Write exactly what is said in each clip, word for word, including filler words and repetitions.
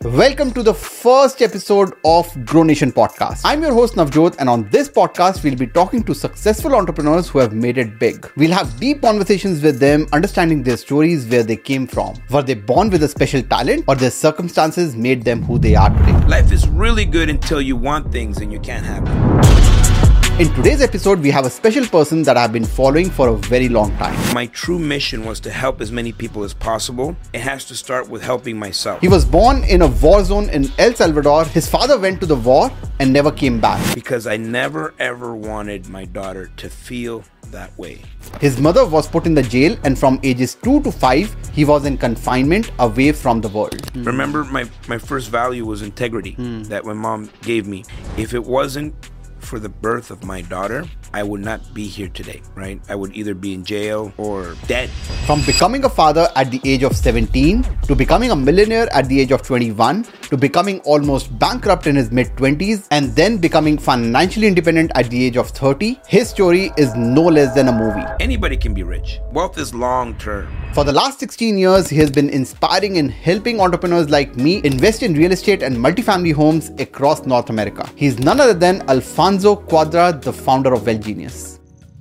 Welcome to the first episode of Grow Nation podcast. I'm your host Navjot, and on this podcast, we'll be talking to successful entrepreneurs who have made it big. We'll have deep conversations with them, understanding their stories, where they came from. Were they born with a special talent, or their circumstances made them who they are today? Life is really good until you want things and you can't have them. In today's episode, we have a special person that I've been following for a very long time. My true mission was to help as many people as possible. It has to start with helping myself. He was born in a war zone in El Salvador. His father went to the war and never came back. Because I never ever wanted my daughter to feel that way. His mother was put in the jail, and from ages two to five, he was in confinement away from the world. Mm. Remember, my, my first value was integrity mm. that my mom gave me. If it wasn't for the birth of my daughter, I would not be here today, right? I would either be in jail or dead. From becoming a father at the age of seventeen, to becoming a millionaire at the age of twenty-one, to becoming almost bankrupt in his mid-twenties, and then becoming financially independent at the age of thirty, his story is no less than a movie. Anybody can be rich. Wealth is long term. For the last sixteen years, he has been inspiring and helping entrepreneurs like me invest in real estate and multifamily homes across North America. He's none other than Alfonso Cuadra, the founder of Wealth Genius.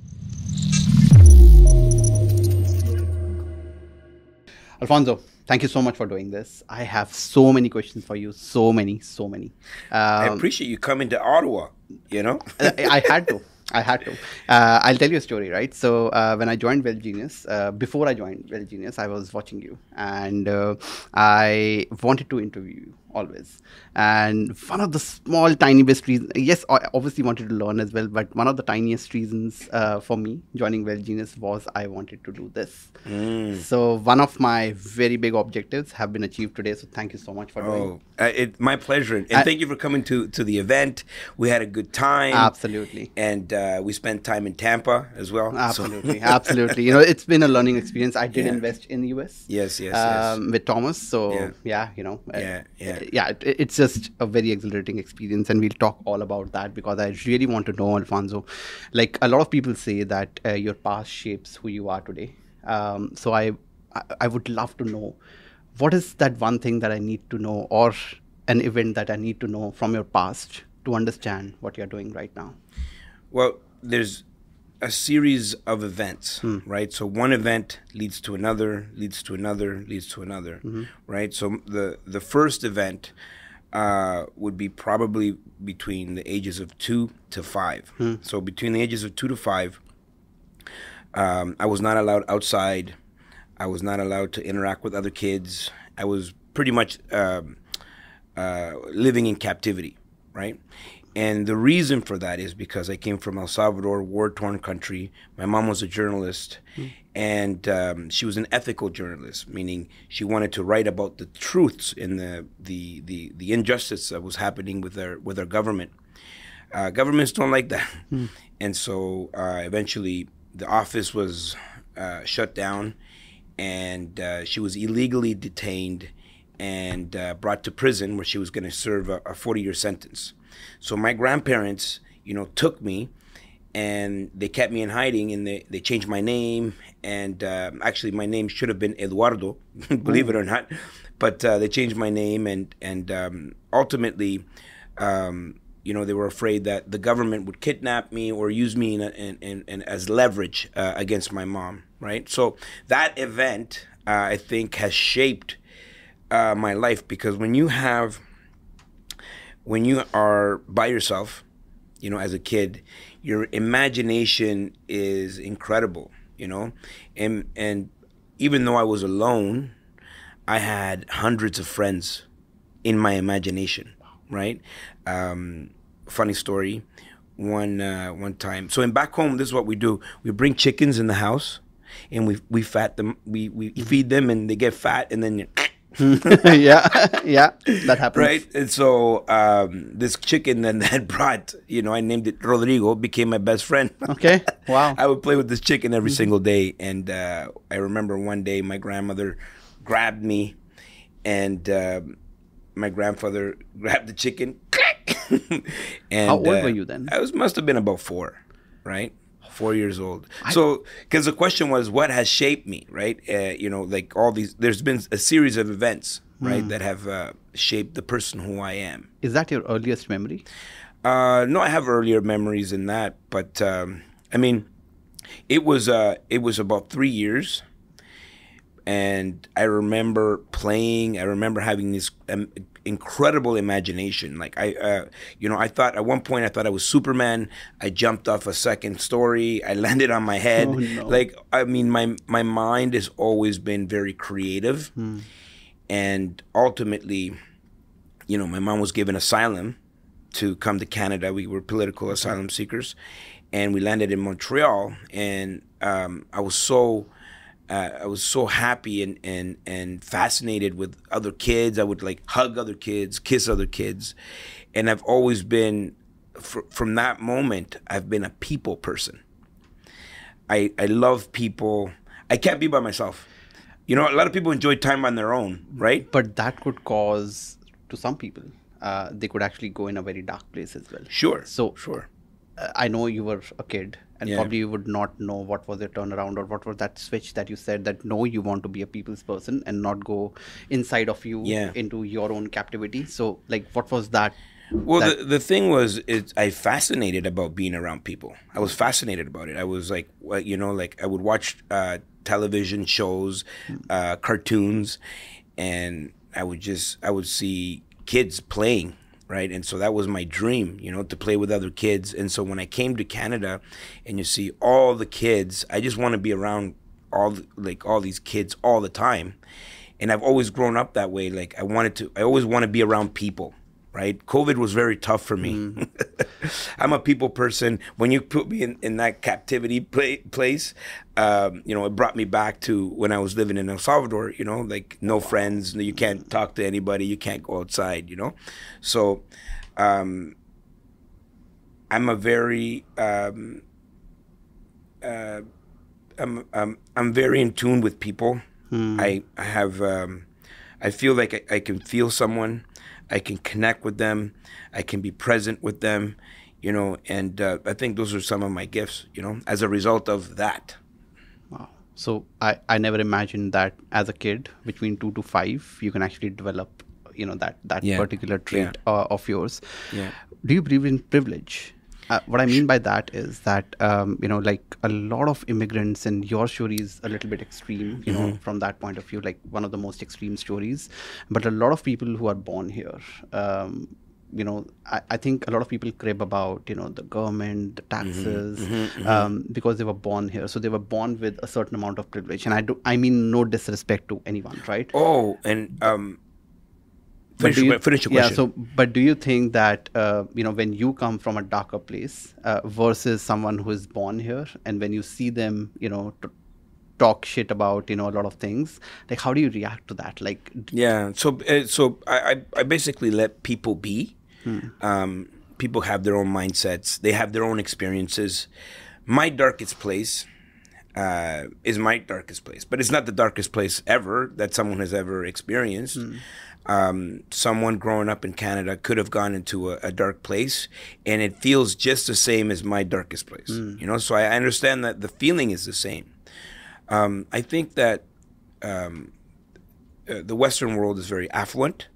Alfonso, thank you so much for doing this. I have so many questions for you. So many, so many. Um, I appreciate you coming to Ottawa, you know? I, I had to. I had to. Uh, I'll tell you a story, right? So uh, when I joined Wealth Genius, uh, before I joined Wealth Genius, I was watching you, and uh, I wanted to interview you always. And one of the small, tiny best reasons, yes, I obviously wanted to learn as well, but one of the tiniest reasons uh, for me joining Wealth Genius was I wanted to do this. Mm. So one of my very big objectives have been achieved today. So thank you so much for oh, doing it. Uh, it. My pleasure. And I, thank you for coming to, to the event. We had a good time. Absolutely. And uh, we spent time in Tampa as well. Absolutely. So. Absolutely. You know, it's been a learning experience. I did yeah. invest in the U S. Yes, yes, um, yes. With Thomas. So yeah, yeah you know. Yeah, yeah. Yeah, it, it's just a very exhilarating experience, and we'll talk all about that because I really want to know, Alfonso. Like a lot of people say that uh, your past shapes who you are today. Um, so I, I, I would love to know, what is that one thing that I need to know, or an event that I need to know from your past to understand what you're doing right now? Well, there's a series of events, hmm. right? So one event leads to another, leads to another, leads to another, mm-hmm. right? So the the first event uh, would be probably between the ages of two to five. Hmm. So between the ages of two to five, um, I was not allowed outside. I was not allowed to interact with other kids. I was pretty much um, uh, living in captivity, right? And the reason for that is because I came from El Salvador, war-torn country. My mom was a journalist, mm. and um, she was an ethical journalist, meaning she wanted to write about the truths in the the the, the injustice that was happening with our with our government. Uh, governments don't like that, mm. and so uh, eventually the office was uh, shut down, and uh, she was illegally detained and uh, brought to prison, where she was going to serve a forty-year sentence. So my grandparents, you know, took me, and they kept me in hiding, and they, they changed my name. And uh, actually, my name should have been Eduardo, believe it or not. But uh, they changed my name, and and um, ultimately, um, you know, they were afraid that the government would kidnap me or use me in, a, in, in, in as leverage uh, against my mom, right? So that event, uh, I think, has shaped uh, my life, because when you have When you are by yourself, you know, as a kid, your imagination is incredible, you know, and and even though I was alone, I had hundreds of friends in my imagination, right? Um, funny story, one uh, one time. So in back home, this is what we do: we bring chickens in the house, and we we fat them, we we feed them, and they get fat, and then. yeah, yeah, that happens. Right, and so um, this chicken then that brought, you know, I named it Rodrigo, became my best friend. Okay, wow. I would play with this chicken every mm-hmm. single day, and uh, I remember one day my grandmother grabbed me, and uh, my grandfather grabbed the chicken. And how old uh, were you then? I was must have been about four, right? Four years old. I, so, because the question was, what has shaped me, right? Uh, you know, like all these, there's been a series of events right, Hmm. that have uh, shaped the person who I am. Is that your earliest memory? Uh, no, I have earlier memories than that, but um, I mean, it was uh, it was about three years, and I remember playing. I remember having this um, incredible imagination. Like I, uh, you know, I thought at one point I thought I was Superman. I jumped off a second story. I landed on my head. Oh no. Like I mean, my my mind has always been very creative, Hmm. and ultimately, you know, my mom was given asylum to come to Canada. We were political asylum seekers, and we landed in Montreal. And um, I was so uh, I was so happy and, and and fascinated with other kids. I would like hug other kids, kiss other kids, and I've always been fr- from that moment. I've been a people person. I I love people. I can't be by myself. You know, a lot of people enjoy time on their own, right? But that could cause, to some people, uh, they could actually go in a very dark place as well. Sure. So sure. uh, I know you were a kid, and Yeah. probably you would not know what was the turnaround or what was that switch that you said that no, you want to be a people's person and not go inside of you Yeah. into your own captivity. So, like, what was that? Well, that- the the thing was, it, I fascinated about being around people. I was fascinated about it. I was like, well, you know, like I would watch uh, television shows, uh, cartoons, and I would just I would see kids playing, right? And so that was my dream, you know, to play with other kids. And so when I came to Canada, and you see all the kids, I just want to be around all the, like all these kids all the time. And I've always grown up that way. Like I wanted to, I always want to be around people. Right? COVID was very tough for me. Mm. I'm a people person. When you put me in, in that captivity play, place, um, you know, it brought me back to when I was living in El Salvador, you know, like no friends, you can't talk to anybody, you can't go outside, you know? So um, I'm a very, um, uh, I'm, I'm, I'm very in tune with people. Hmm. I, I have, um, I feel like I, I can feel someone. I can connect with them. I can be present with them, you know, and uh, I think those are some of my gifts, you know, as a result of that. Wow. So I, I never imagined that as a kid, between two to five, you can actually develop, you know, that, that Yeah. particular trait Yeah. uh, of yours. Yeah. Do you believe in privilege? Uh, what I mean by that is that, um, you know, like a lot of immigrants, and your story is a little bit extreme, you know, from that point of view, like one of the most extreme stories. But a lot of people who are born here, um, you know, I, I think a lot of people crib about, you know, the government, the taxes, um, because they were born here. So they were born with a certain amount of privilege. And I do, I mean, no disrespect to anyone, right? Oh, and um, But finish, do you- finish your yeah, question. so but do you think that uh, you know, when you come from a darker place uh, versus someone who is born here, and when you see them, you know, t- talk shit about, you know, a lot of things, like how do you react to that? Like, d- Yeah, so uh, so I, I I basically let people be. Um, people have their own mindsets. They have their own experiences. My darkest place uh, is my darkest place, but it's not the darkest place ever that someone has ever experienced. Um, someone growing up in Canada could have gone into a, a dark place, and it feels just the same as my darkest place. You know, so I understand that the feeling is the same. Um, I think that um, uh, the Western world is very affluent,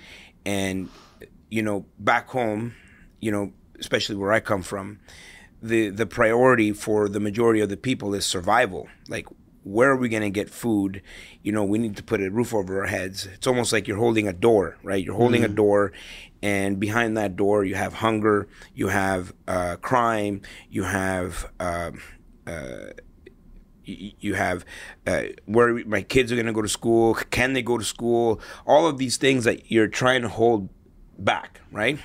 and you know, back home, you know, especially where I come from, the the priority for the majority of the people is survival. Like, where are we going to get food? You know, we need to put a roof over our heads. It's almost like you're holding a door, right? You're holding a door, and behind that door, you have hunger, you have uh, crime, you have. Um, uh, you you have uh, where my kids are going to go to school, can they go to school, all of these things that you're trying to hold back, right?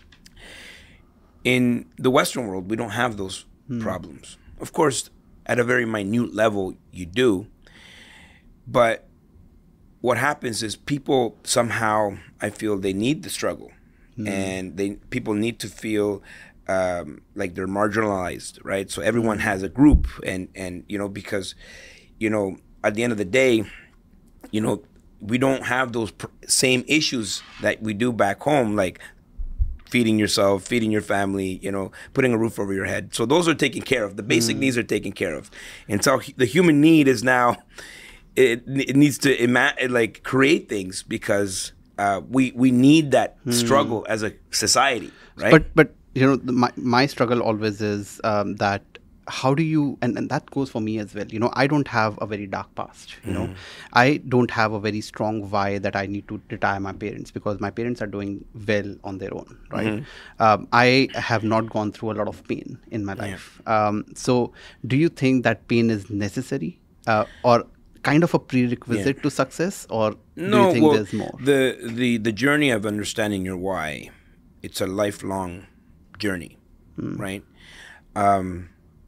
In the Western world, we don't have those problems. Of course, at a very minute level, you do. But what happens is people somehow, I feel they need the struggle. And they people need to feel um, like they're marginalized, right? So everyone has a group, and, and you know, because, you know, at the end of the day, you know, we don't have those pr- same issues that we do back home, like feeding yourself, feeding your family, you know, putting a roof over your head. So those are taken care of. The basic needs are taken care of. And so hu- the human need is now it it needs to ima- like create things because uh, we we need that Hmm. struggle as a society, right? But but you know, the, my my struggle always is um, that how do you and, and that goes for me as well. You know, I don't have a very dark past. You know, I don't have a very strong why that I need to retire my parents because my parents are doing well on their own, right? Um, I have not gone through a lot of pain in my life. Um, so, do you think that pain is necessary uh, or kind of a prerequisite to success, or do No, you think well, there's more? the the the journey of understanding your why, it's a lifelong journey, right? Um,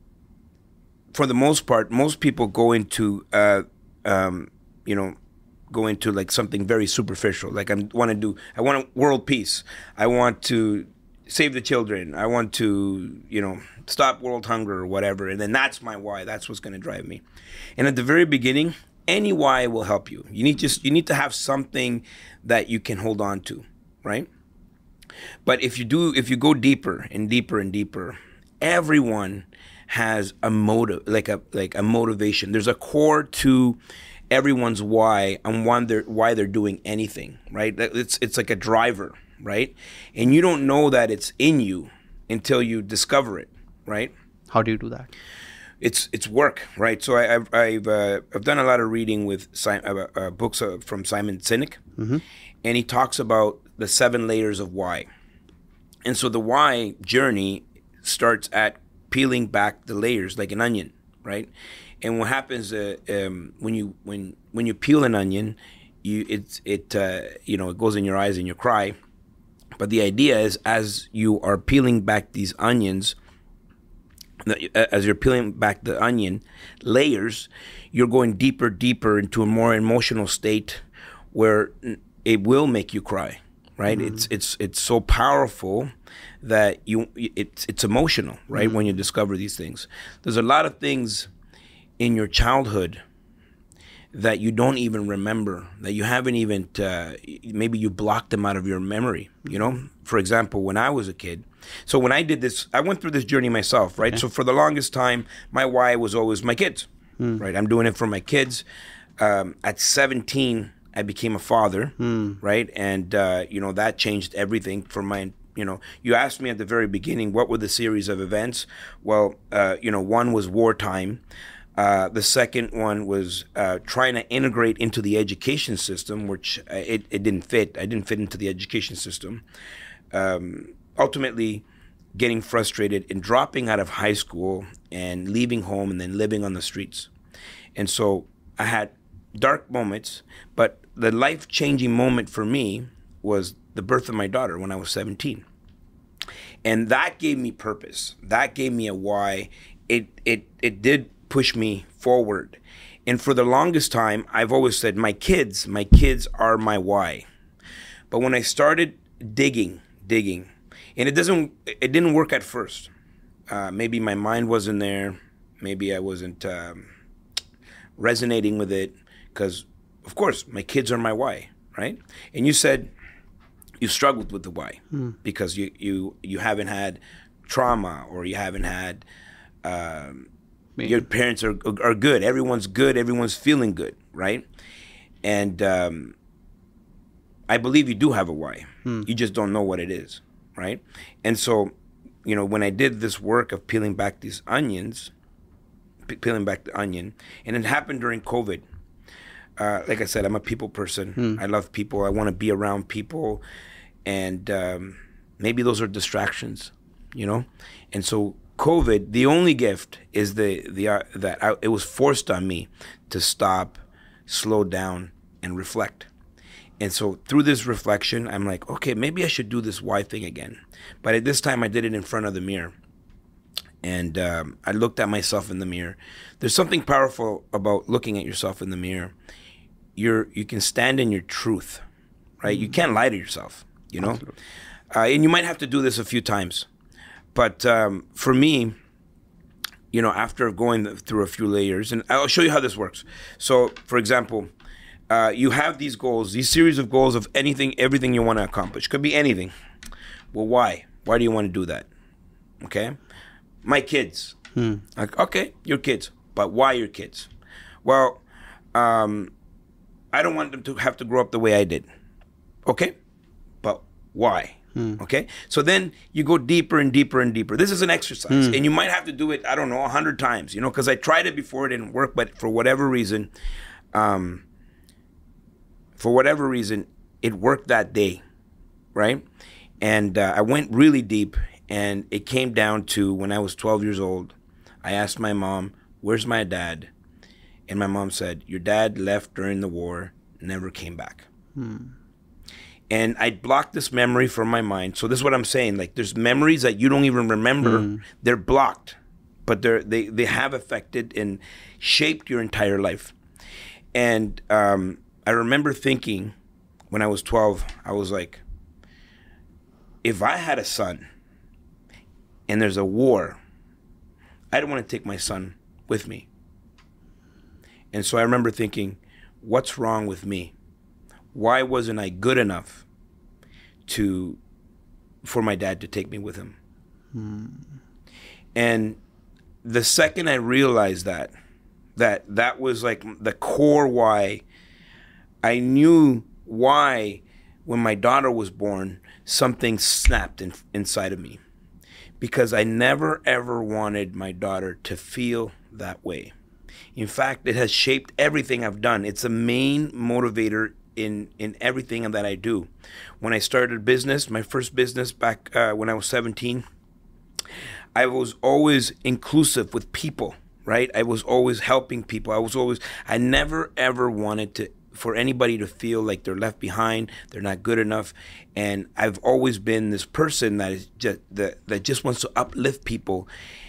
for the most part, most people go into, uh, um, you know, go into like something very superficial. Like I want to do, I want world peace. I want to save the children. I want to, you know, stop world hunger or whatever. And then that's my why. That's what's going to drive me. And at the very beginning, any why will help you. You need just you need to have something that you can hold on to, right? But if you do, if you go deeper and deeper and deeper, everyone has a motive, like a like a motivation. There's a core to everyone's why and why they're why they're doing anything, right? It's it's like a driver, right? And you don't know that it's in you until you discover it, right? How do you do that? It's it's work, right? So I, I've I've uh, I've done a lot of reading with Simon, uh, uh, books uh, from Simon Sinek, Mm-hmm. and he talks about the seven layers of why. And so the why journey starts at peeling back the layers like an onion, right? And what happens uh, um, when you when when you peel an onion, you it's it uh, you know it goes in your eyes and you cry. But the idea is, as you are peeling back these onions, as you're peeling back the onion layers, you're going deeper, deeper into a more emotional state where it will make you cry, right? Mm-hmm. It's it's it's so powerful that you it's it's emotional, right? Mm-hmm. When you discover these things, there's a lot of things in your childhood that you don't even remember, that you haven't even uh, maybe you blocked them out of your memory. You know, for example, when I was a kid. So when I did this, I went through this journey myself, right? Okay. So for the longest time, my why was always my kids, mm. right? I'm doing it for my kids. Um, at seventeen, I became a father, mm. right? And, uh, you know, that changed everything for my, you know, you asked me at the very beginning, what were the series of events? Well, uh, you know, one was wartime. Uh, the second one was uh, trying to integrate into the education system, which uh, it, it didn't fit. I didn't fit into the education system. Um, ultimately getting frustrated and dropping out of high school and leaving home and then living on the streets. And so I had dark moments, but the life-changing moment for me was the birth of my daughter when I was seventeen. And that gave me purpose. That gave me a why. It it it did push me forward. And for the longest time, I've always said, my kids, my kids are my why. But when I started digging, digging, and it doesn't, it didn't work at first. Uh, maybe my mind wasn't there. Maybe I wasn't um, resonating with it because, of course, my kids are my why, right? And you said you struggled with the why mm. because you, you, you haven't had trauma or you haven't had, um, your parents are are good. Everyone's good. Everyone's feeling good, right? And um, I believe you do have a why. Hmm. You just don't know what it is, right? And so, you know, when I did this work of peeling back these onions, pe- peeling back the onion, and it happened during COVID. Uh, like I said, I'm a people person. Hmm. I love people. I want to be around people. And um, maybe those are distractions, you know? And so COVID, the only gift is the the uh, that I, it was forced on me to stop, slow down, and reflect. And so through this reflection, I'm like, okay, maybe I should do this why thing again. But at this time, I did it in front of the mirror. And um, I looked at myself in the mirror. There's something powerful about looking at yourself in the mirror. You're you can stand in your truth, right? Mm-hmm. You can't lie to yourself, you know? Uh, and you might have to do this a few times. But um, for me, you know, after going through a few layers, and I'll show you how this works. So, for example, uh, you have these goals, these series of goals of anything, everything you want to accomplish. Could be anything. Well, why? Why do you want to do that? Okay? My kids. Hmm. Like, okay, your kids. But why your kids? Well, um, I don't want them to have to grow up the way I did. Okay? But why? Hmm. Okay? So then you go deeper and deeper and deeper. This is an exercise. Hmm. And you might have to do it, I don't know, a hundred times, you know, because I tried it before, it didn't work. But for whatever reason, um, for whatever reason, it worked that day, right? And uh, I went really deep, and it came down to when I was twelve years old, I asked my mom, where's my dad? And my mom said, your dad left during the war, never came back. Hmm. And I blocked this memory from my mind. So this is what I'm saying. Like, there's memories that you don't even remember. Hmm. They're blocked, but they're, they, they have affected and shaped your entire life. And um, I remember thinking when I was twelve, I was like, if I had a son and there's a war, I don't want to take my son with me. And so I remember thinking, what's wrong with me? Why wasn't I good enough to for my dad to take me with him? Hmm. And the second I realized that, that that was like the core why, I knew why when my daughter was born, something snapped in, inside of me. Because I never ever wanted my daughter to feel that way. In fact, it has shaped everything I've done. It's a main motivator in, in everything that I do. When I started business, my first business back uh, when I was seventeen, I was always inclusive with people, right? I was always helping people. I was always, I never ever wanted to for anybody to feel like they're left behind, they're not good enough. And I've always been this person that is just that, that just wants to uplift people.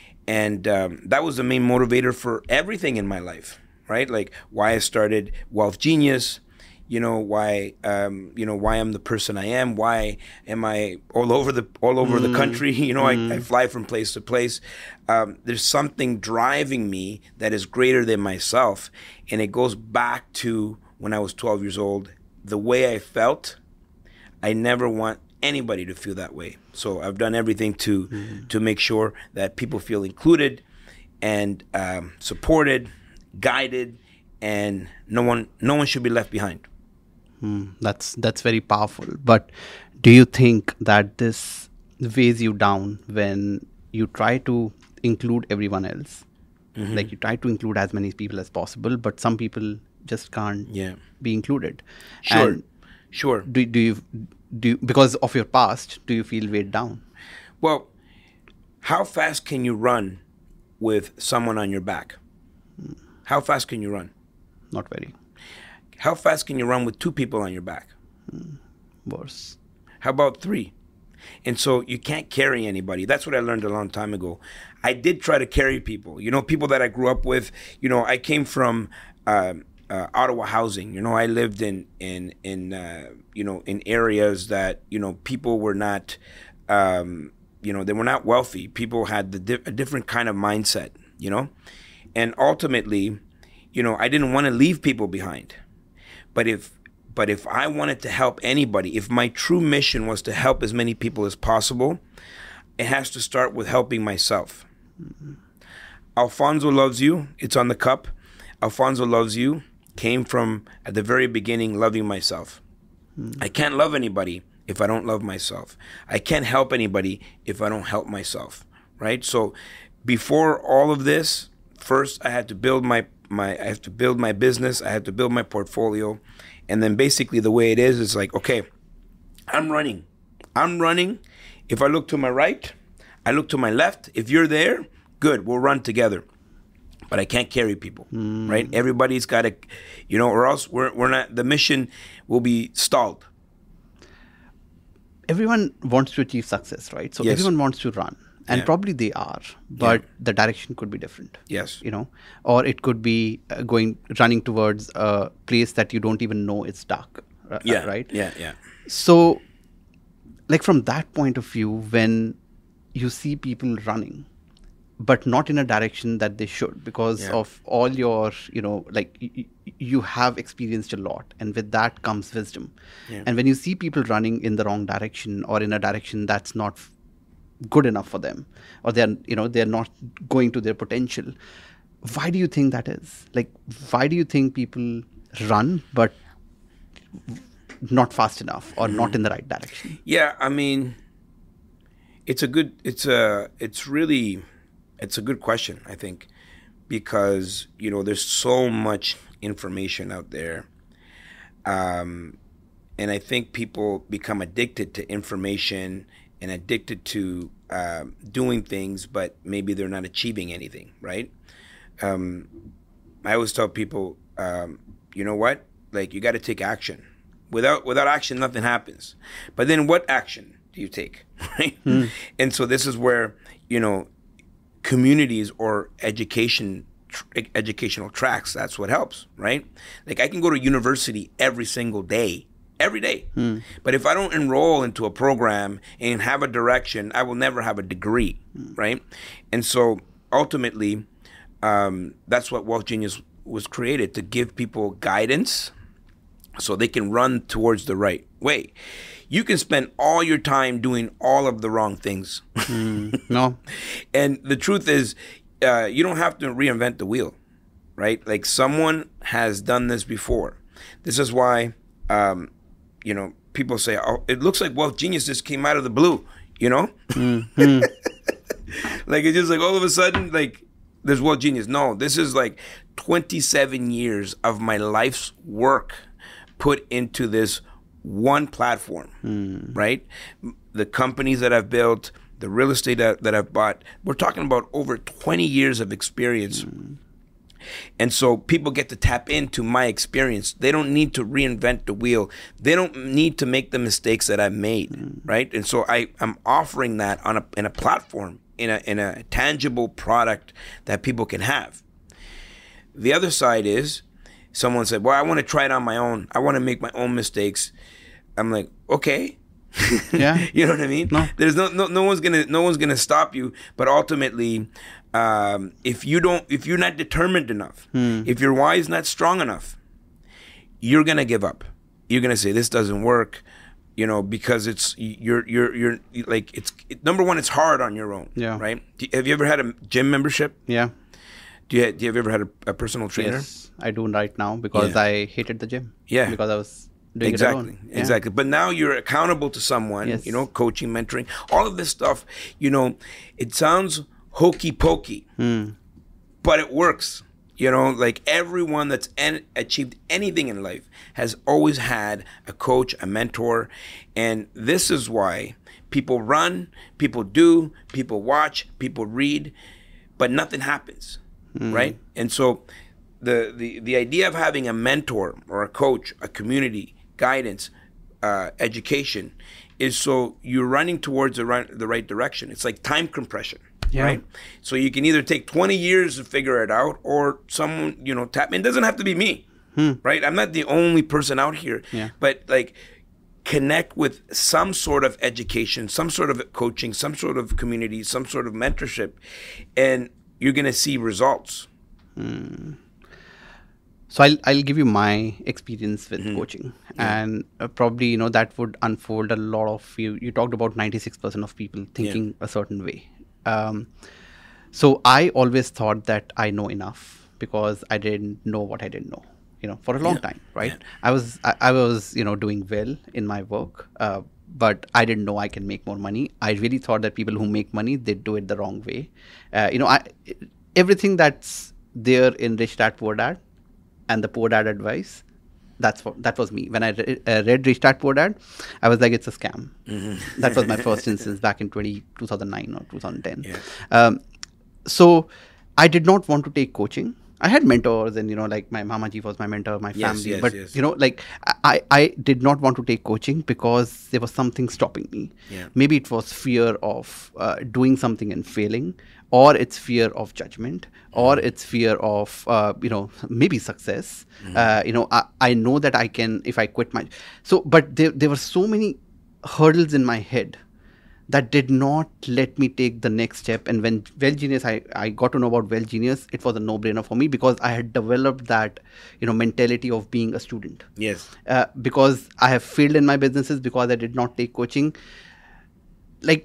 And um, that was the main motivator for everything in my life, right? Like why I started Wealth Genius, you know, why um, you know, why I'm the person I am, why am I all over the all over mm. the country, you know, mm. I, I fly from place to place. Um, there's something driving me that is greater than myself. And it goes back to when I was twelve years old, the way I felt. I never want anybody to feel that way. So I've done everything to mm. to make sure that people feel included and um, supported, guided, and no one no one should be left behind. Mm, that's that's very powerful. But do you think that this weighs you down when you try to include everyone else? Mm-hmm. Like you try to include as many people as possible, but some people just can't yeah. be included. Sure, and sure. Do do you do because of your past? Do you feel weighed down? Well, how fast can you run with someone on your back? Mm. How fast can you run? Not very. How fast can you run with two people on your back? Mm. Worse. How about three? And so you can't carry anybody. That's what I learned a long time ago. I did try to carry people. You know, people that I grew up with. You know, I came from uh, uh, Ottawa housing. You know, I lived in in in uh, you know in areas that you know people were not, um, you know, they were not wealthy. People had the di- a different kind of mindset. You know, and ultimately, you know, I didn't want to leave people behind. But if But if I wanted to help anybody, if my true mission was to help as many people as possible, it has to start with helping myself. Mm-hmm. Alfonso Loves You, it's on the cup. Alfonso Loves You came from, at the very beginning, loving myself. Mm-hmm. I can't love anybody if I don't love myself. I can't help anybody if I don't help myself, right? So before all of this, first I had to build my, my I have to build my business. I had to build my portfolio. And then basically the way it is, is like, okay, I'm running. I'm running. If I look to my right, I look to my left. If you're there, good, we'll run together. But I can't carry people, mm. right? Everybody's got to, you know, or else we're we're not, the mission will be stalled. Everyone wants to achieve success, right? So yes. everyone wants to run. And yeah. probably they are, but yeah. the direction could be different. Yes. You know, or it could be uh, going, running towards a place that you don't even know it's dark. Uh, yeah. Right? Yeah, yeah. So, like from that point of view, when you see people running, but not in a direction that they should because yeah. of all your, you know, like y- y- you have experienced a lot. And with that comes wisdom. Yeah. And when you see people running in the wrong direction or in a direction that's not f- good enough for them, or they're, you know, they're not going to their potential, why do you think that is? Like, why do you think people run but not fast enough or mm-hmm. not in the right direction? Yeah, I mean, it's a good, it's a, it's really, it's a good question, I think, because, you know, there's so much information out there. Um, and I think people become addicted to information and addicted to uh, doing things, but maybe they're not achieving anything, right? Um, I always tell people, um, you know what? Like, you got to take action. Without without action, nothing happens. But then what action do you take, right? Mm. And so this is where, you know, communities or education tr- educational tracks, that's what helps, right? Like, I can go to university every single day, every day. Mm. But if I don't enroll into a program and have a direction, I will never have a degree, mm. right? And so ultimately, um, that's what Wealth Genius was created, to give people guidance so they can run towards the right way. You can spend all your time doing all of the wrong things. Mm, no. And the truth is, uh, you don't have to reinvent the wheel, right? Like, someone has done this before. This is why, um, you know, people say, oh, it looks like Wealth Genius just came out of the blue, you know? Mm-hmm. Like, it's just like all of a sudden, like, there's Wealth Genius. No, this is like twenty-seven years of my life's work put into this one platform, mm. right? The companies that I've built, the real estate that, that I've bought, we're talking about over twenty years of experience. Mm. And so people get to tap into my experience. They don't need to reinvent the wheel. They don't need to make the mistakes that I've made, mm. right? And so I, I'm offering that on a in a platform, in a in a tangible product that people can have. The other side is, someone said, well, I want to try it on my own. I want to make my own mistakes. I'm like, okay. Yeah. You know what I mean? No. There's no no no one's gonna no one's gonna stop you. But ultimately, um, if you don't if you're not determined enough, hmm. if your why is not strong enough, you're gonna give up. You're gonna say, this doesn't work, you know, because it's you're you're you're like it's it, number one, it's hard on your own. Yeah. Right? Do, have you ever had a gym membership? Yeah. Do you, do you have ever had a, a personal trainer? Yes, I do right now, because yeah. I hated the gym. Yeah. Because I was doing exactly, it alone. Yeah. Exactly. But now you're accountable to someone, yes. you know, coaching, mentoring, all of this stuff, you know, it sounds hokey pokey, hmm. but it works. You know, like, everyone that's en- achieved anything in life has always had a coach, a mentor. And this is why people run, people do, people watch, people read, but nothing happens. Mm. Right? And so the, the the idea of having a mentor or a coach, a community, guidance, uh, education, is so you're running towards the right, the right direction. It's like time compression, yeah. right? So you can either take twenty years to figure it out, or someone, you know, tap. It doesn't have to be me, hmm. right? I'm not the only person out here. Yeah. But, like, connect with some sort of education, some sort of coaching, some sort of community, some sort of mentorship, and you're going to see results. Hmm. So I'll I'll give you my experience with mm-hmm. coaching, yeah. and uh, probably, you know, that would unfold a lot of you. You talked about ninety-six percent of people thinking yeah. a certain way. Um, so I always thought that I know enough, because I didn't know what I didn't know. You know, for a long yeah. time, right? Yeah. I was I, I was you know doing well in my work, uh, but I didn't know I can make more money. I really thought that people who make money, they do it the wrong way. Uh, you know, I everything that's there in Rich Dad Poor Dad and the Poor Dad advice, that's what that was me. When I re- uh, read Rich Dad Poor Dad, I was like, it's a scam. Mm-hmm. That was my first instance back in twenty, two thousand nine or two thousand ten. Yeah. Um, so I did not want to take coaching. I had mentors, and, you know, like, my Mamaji was my mentor, my yes, family. Yes, but, yes. you know, like, I, I did not want to take coaching because there was something stopping me. Yeah. Maybe it was fear of uh, doing something and failing, or it's fear of judgment, or it's fear of, uh, you know, maybe success. Mm-hmm. Uh, you know, I, I know that I can, if I quit my... So, but there, there were so many hurdles in my head that did not let me take the next step. And when Wealth Genius, I, I got to know about Wealth Genius, it was a no-brainer for me, because I had developed that, you know, mentality of being a student. Yes. Uh, because I have failed in my businesses because I did not take coaching. Like,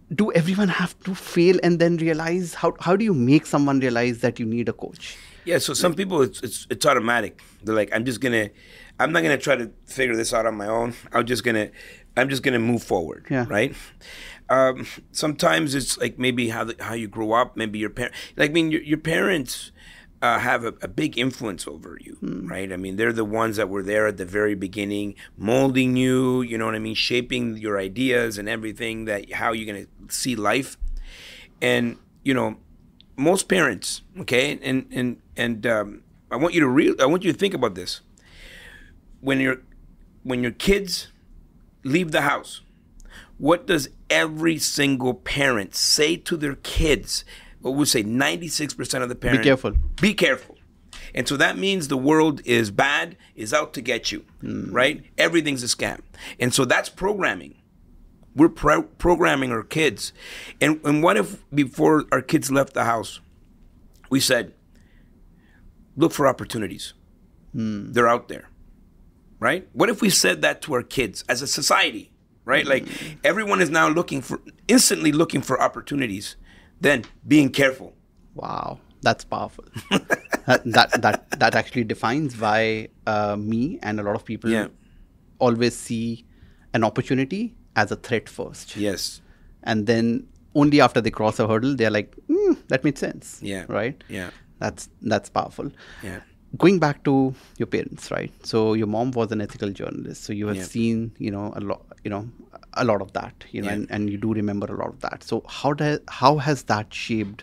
do everyone have to fail and then realize? How how do you make someone realize that you need a coach? Yeah, so some people it's, it's it's automatic. They're like, I'm just gonna, I'm not gonna try to figure this out on my own. I'm just gonna, I'm just gonna move forward. Yeah. Right. Um, sometimes it's like maybe how the, how you grew up. Maybe your parents. Like I mean, your, your parents uh, have a, a big influence over you, mm. right? I mean, they're the ones that were there at the very beginning, molding you. You know what I mean, shaping your ideas and everything that how you're gonna see life, and you know. Most parents, okay, and and and um, I want you to real. I want you to think about this. When your when your kids leave the house, what does every single parent say to their kids? What would say ninety-six percent of the parents? Be careful. Be careful. And so that means the world is bad, is out to get you, mm. right? Everything's a scam, and so that's programming. We're pro- programming our kids. And, and what if before our kids left the house, we said, look for opportunities. Mm. They're out there, right? What if we said that to our kids as a society, right? Mm. Like everyone is now looking for, instantly looking for opportunities, then being careful. Wow, that's powerful. that, that, that, that actually defines why uh, me and a lot of people yeah. always see an opportunity as a threat first. Yes. And then only after they cross a hurdle, they're like, mm, that made sense. Yeah. Right? Yeah. That's that's powerful. Yeah. Going back to your parents, right? So your mom was an ethical journalist. So you have yeah. seen, you know, a lot, you know, a lot of that, you know, yeah. and, and you do remember a lot of that. So how does how has that shaped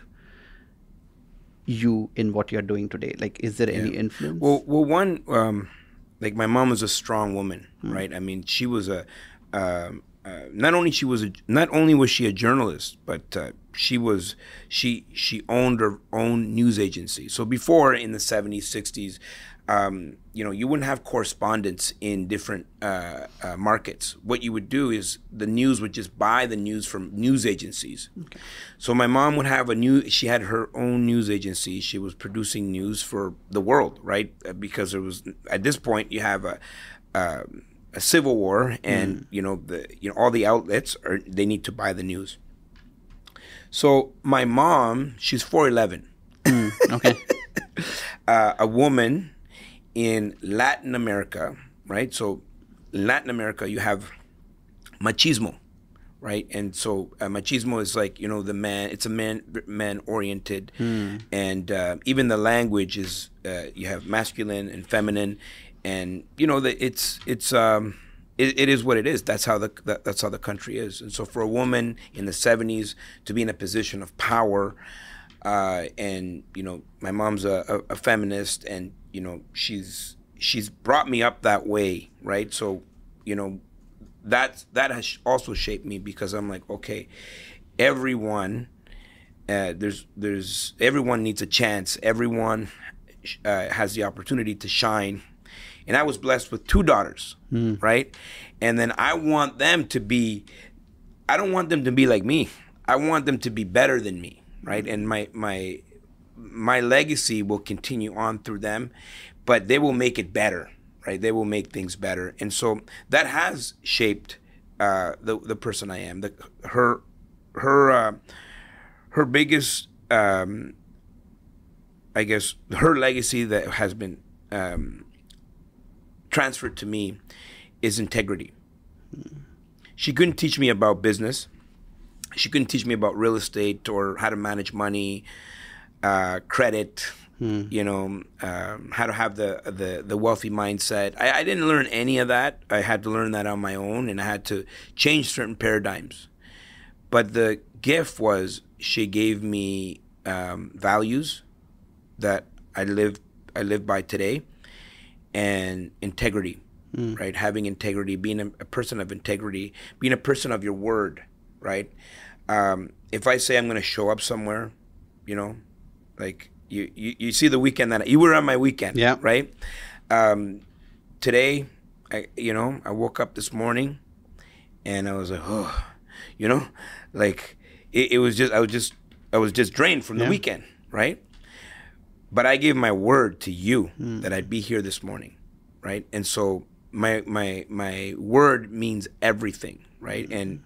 you in what you're doing today? Like, is there yeah. any influence? Well, well, one, um, like my mom was a strong woman, mm. right? I mean, she was a, um, Uh, not only she was a, not only was she a journalist, but uh, she was she she owned her own news agency. So before in the seventies, sixties, um, you know, you wouldn't have correspondents in different uh, uh, markets. What you would do is the news would just buy the news from news agencies. Okay. So my mom would have a new. She had her own news agency. She was producing news for the world, right? Because there was at this point you have a. Uh, a civil war, and mm. you know the you know all the outlets are they need to buy the news. So my mom, she's four eleven. Mm, okay. uh, a woman in Latin America, right? So in Latin America, you have machismo, right? And so uh, machismo is like you know the man. It's a man man oriented, mm. and uh, even the language is uh, you have masculine and feminine. And you know that it's it's um it, it is what it is. That's how the that, that's how the country is. And so for a woman in the seventies to be in a position of power, uh, and you know my mom's a, a, a feminist, and you know she's she's brought me up that way, right? So you know that that has also shaped me because I'm like, okay, everyone uh, there's there's everyone needs a chance. Everyone uh, has the opportunity to shine. And I was blessed with two daughters, mm. right? And then I want them to be, I don't want them to be like me. I want them to be better than me, right? And my my my legacy will continue on through them, but they will make it better, right? They will make things better. And so that has shaped uh, the the person I am. The, her her uh, her biggest, um, I guess, her legacy that has been um, transferred to me is integrity. She couldn't teach me about business. She couldn't teach me about real estate or how to manage money, uh, credit, hmm. you know, um, how to have the, the, the wealthy mindset. I, I didn't learn any of that. I had to learn that on my own, and I had to change certain paradigms. But the gift was she gave me um, values that I live I live by today, and integrity, mm. right? Having integrity, being a, a person of integrity, being a person of your word, right? Um, if I say I'm going to show up somewhere, you know, like you, you, you see the weekend that I, you were on my weekend, yeah. right? Um, today, I you know, I woke up this morning, and I was like, oh, you know, like it, it was just I was just I was just drained from the yeah. weekend, right? But I gave my word to you mm. that I'd be here this morning, right? And so my my my word means everything, right? Mm. And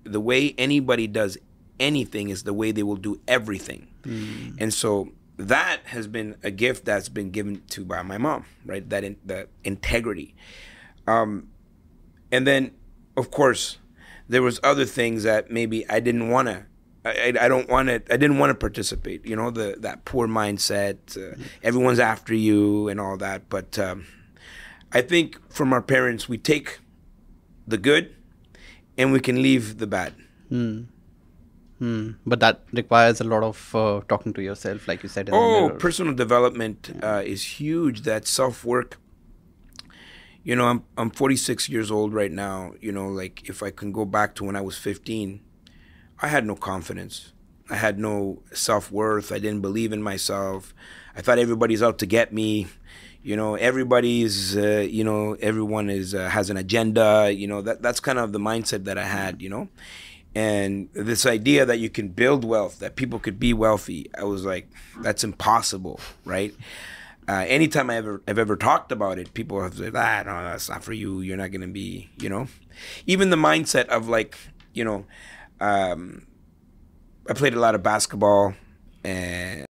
the way anybody does anything is the way they will do everything. Mm. And so that has been a gift that's been given to by my mom, right? That in, that integrity. Um, and then, of course, there was other things that maybe I didn't want to. I, I don't want to. I didn't want to participate. You know, the that poor mindset. Uh, everyone's after you and all that. But um, I think from our parents, we take the good, and we can leave the bad. Hmm. Hmm. But that requires a lot of uh, talking to yourself, like you said. In oh, the mirror. Personal development uh, is huge. That self work. You know, I'm I'm forty-six years old right now. You know, like if I can go back to when I was fifteen, I had no confidence. I had no self-worth. I didn't believe in myself. I thought everybody's out to get me. You know, everybody's, uh, you know, everyone is uh, has an agenda. You know, that that's kind of the mindset that I had, you know. And this idea that you can build wealth, that people could be wealthy, I was like, that's impossible, right? Uh, anytime I ever have ever talked about it, people have said, ah, no, that's not for you. You're not going to be, you know. Even the mindset of like, you know, um, I played a lot of basketball and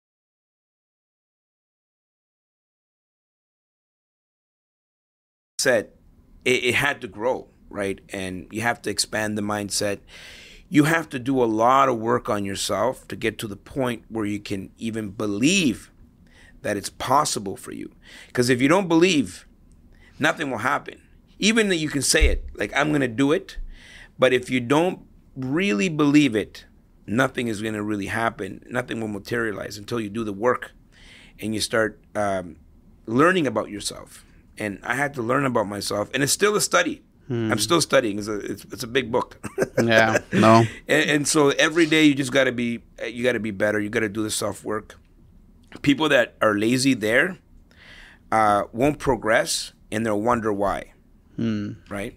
said it, it had to grow, right? And you have to expand the mindset. You have to do a lot of work on yourself to get to the point where you can even believe that it's possible for you. Because if you don't believe, nothing will happen. Even that you can say it, like, I'm going to do it. But if you don't really believe it, nothing is going to really happen. Nothing will materialize until you do the work and you start um, learning about yourself. And I had to learn about myself. And it's still a study. Hmm. I'm still studying. It's a, it's, it's a big book. Yeah, no. And, and so every day you just got to be, you got to be better. You got to do the self-work. People that are lazy there uh, won't progress, and they'll wonder why, hmm. right?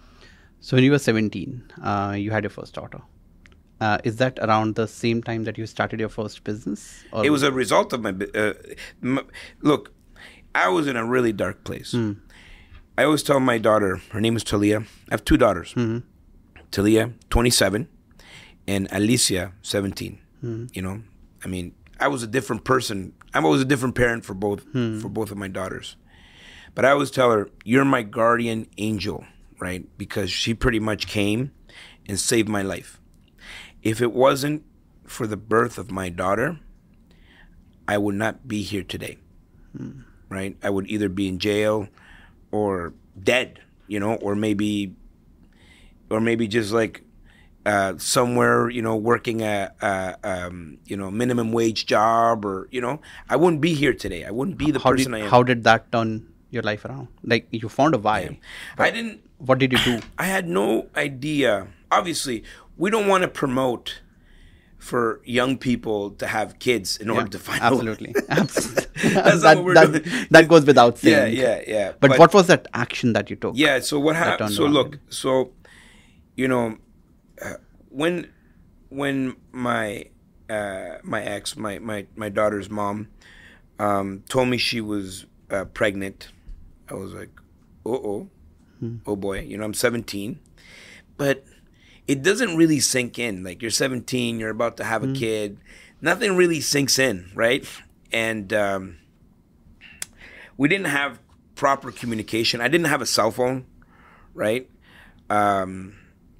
So when you were seventeen, uh, you had your first daughter. Uh, is that around the same time that you started your first business? Or? It was a result of my, uh, my... Look, I was in a really dark place. Hmm. I always tell my daughter, her name is Talia. I have two daughters. Mm-hmm. Talia, twenty-seven, and Alicia, seventeen. Hmm. You know, I mean... I was a different person. I was a different parent for both hmm. for both of my daughters. But I always tell her, you're my guardian angel, right? Because she pretty much came and saved my life. If it wasn't for the birth of my daughter, I would not be here today, hmm. right? I would either be in jail or dead, you know, or maybe, or maybe just like, Uh, somewhere, you know, working a, a um, you know, minimum wage job, or, you know, I wouldn't be here today. I wouldn't be the how person did, I am. How did that turn your life around? Like, you found a vibe. Yeah. I didn't. What did you do? I had no idea. Obviously, we don't want to promote for young people to have kids in order yeah, to find absolutely. Absolutely. That's that, not what we're that, doing. That goes without saying. Yeah, yeah, yeah. But, but what was that action that you took? Yeah. So what happened? So look. It? So, you know. Uh, when when my uh, my ex, my, my, my daughter's mom, um, told me she was uh, pregnant, I was like, uh-oh, hmm. oh boy, you know, I'm seventeen. But it doesn't really sink in. Like, you're seventeen, you're about to have hmm. a kid. Nothing really sinks in, right? And um, we didn't have proper communication. I didn't have a cell phone, right? Um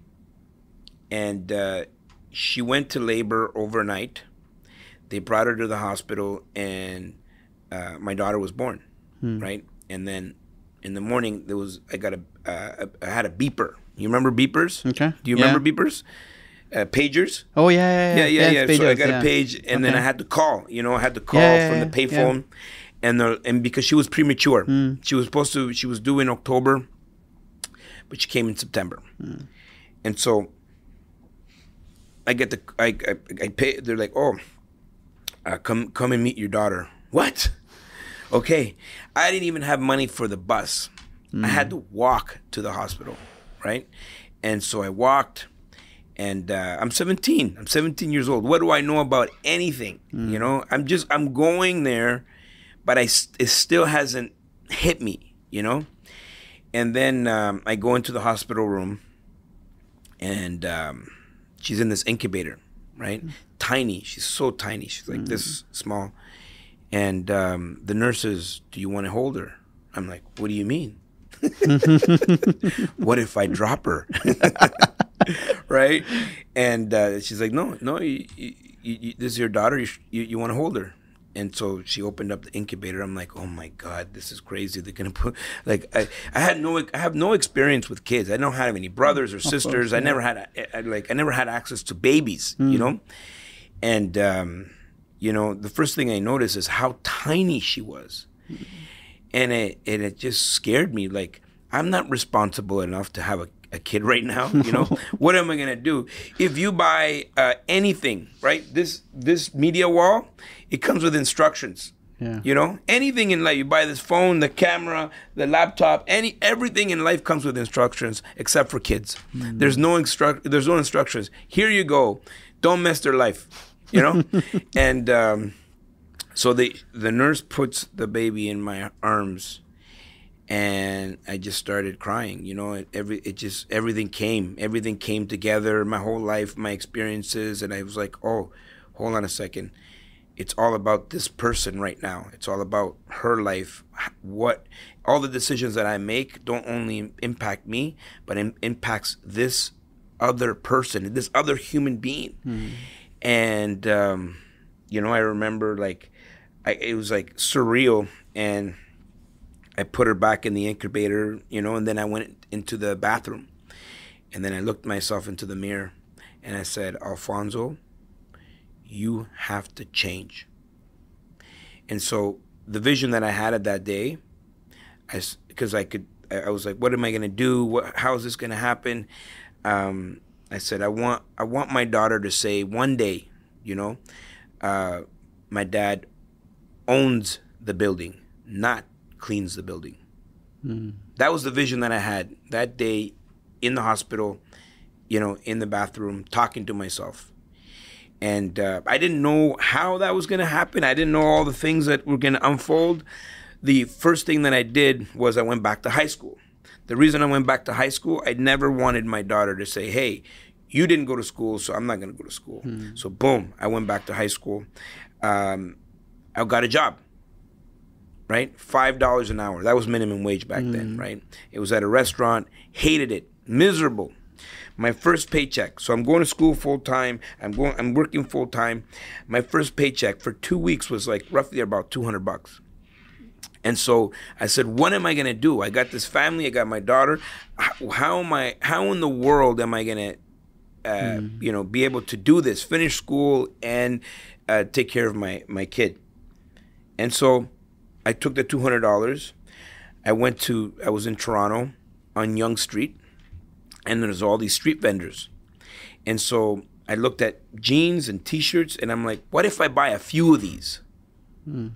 And uh, she went to labor overnight. They brought her to the hospital, and uh, my daughter was born, hmm. right? And then in the morning, there was I got a, uh, a I had a beeper. You remember beepers? Okay. Do you yeah. remember beepers? Uh, pagers? Oh yeah, yeah, yeah, yeah. yeah, yeah. Pagers, so I got yeah. a page, and okay. then I had to call. You know, I had to call yeah, yeah, from the payphone, yeah. and the, and because she was premature, hmm. she was supposed to she was due in October, but she came in September, hmm. and so. I get the I, I I pay. They're like, oh, uh, come come and meet your daughter. What? Okay, I didn't even have money for the bus. Mm. I had to walk to the hospital, right? And so I walked, and uh, I'm seventeen. I'm seventeen years old. What do I know about anything? Mm. You know, I'm just I'm going there, but I it still hasn't hit me. You know, and then um, I go into the hospital room. and um, she's in this incubator, right? Mm. Tiny. She's so tiny. She's like mm. this small. And um, the nurse says, do you want to hold her? I'm like, what do you mean? What if I drop her? Right? And uh, she's like, no, no, you, you, you, this is your daughter. You, you, you want to hold her. And so she opened up the incubator. I'm like, oh my God, this is crazy. They're gonna put like I, I had no I have no experience with kids. I don't have any brothers or sisters. Course, yeah. I never had a, I, like I never had access to babies, mm. you know. And um, you know, the first thing I noticed is how tiny she was, mm. and it and it just scared me. Like, I'm not responsible enough to have a, a kid right now. You know, what am I gonna do? If you buy uh, anything, right? This this media wall. It comes with instructions. Yeah. You know, anything in life, you buy this phone, the camera, the laptop, any everything in life comes with instructions, except for kids. Mm. There's no instruct. There's no instructions. Here you go. Don't mess their life. You know, and um, so the the nurse puts the baby in my arms, and I just started crying. You know, it, every it just everything came, everything came together. My whole life, my experiences, and I was like, oh, hold on a second. It's all about this person right now. It's all about her life. What all the decisions that I make don't only impact me, but it impacts this other person, this other human being. Mm. And um, you know, I remember like I, it was like surreal. And I put her back in the incubator, you know, and then I went into the bathroom, and then I looked myself into the mirror, and I said, Alfonso, you have to change. And so the vision that I had at that day, I, because I could, I was like, what am I going to do? What, how is this going to happen? Um, I said, I want, I want my daughter to say one day, you know, uh, my dad owns the building, not cleans the building. Mm. That was the vision that I had that day in the hospital, you know, in the bathroom, talking to myself. And uh, I didn't know how that was going to happen. I didn't know all the things that were going to unfold. The first thing that I did was I went back to high school. The reason I went back to high school, I never wanted my daughter to say, hey, you didn't go to school, so I'm not going to go to school. Hmm. So boom, I went back to high school. Um, I got a job, right? five dollars an hour. That was minimum wage back hmm. then, right? It was at a restaurant. Hated it. Miserable. My first paycheck. So I'm going to school full time. I'm going. I'm working full time. My first paycheck for two weeks was like roughly about two hundred bucks. And so I said, "What am I gonna do? I got this family. I got my daughter. How, how am I? How in the world am I gonna, uh, mm. you know, be able to do this? Finish school and uh, take care of my my kid." And so I took the two hundred dollars. I went to. I was in Toronto on Yonge Street. And there's all these street vendors. And so I looked at jeans and T-shirts, and I'm like, what if I buy a few of these? Hmm.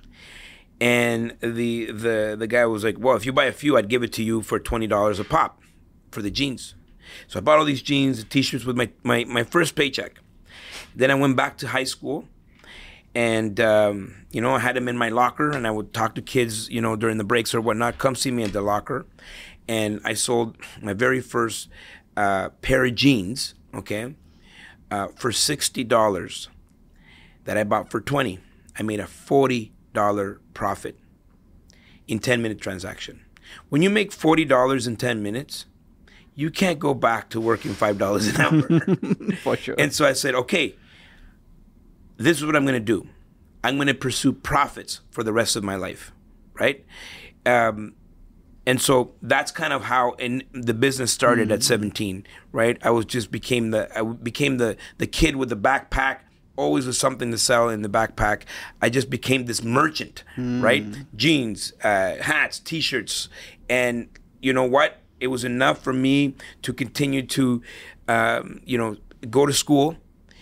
And the the the guy was like, well, if you buy a few, I'd give it to you for twenty dollars a pop for the jeans. So I bought all these jeans and T-shirts with my, my, my first paycheck. Then I went back to high school, and, um, you know, I had them in my locker, and I would talk to kids, you know, during the breaks or whatnot, come see me at the locker. And I sold my very first uh, pair of jeans, okay, uh, for sixty dollars that I bought for twenty dollars. I made a forty dollars profit in ten-minute transaction. When you make forty dollars in ten minutes, you can't go back to working five dollars an hour. For sure. And so I said, okay, this is what I'm going to do. I'm going to pursue profits for the rest of my life, right? Um, And so that's kind of how in the business started mm. at seventeen, right? I was just became the I became the the kid with the backpack, always with something to sell in the backpack. I just became this merchant, mm. right? Jeans, uh, hats, T-shirts, and you know what? It was enough for me to continue to, um, you know, go to school,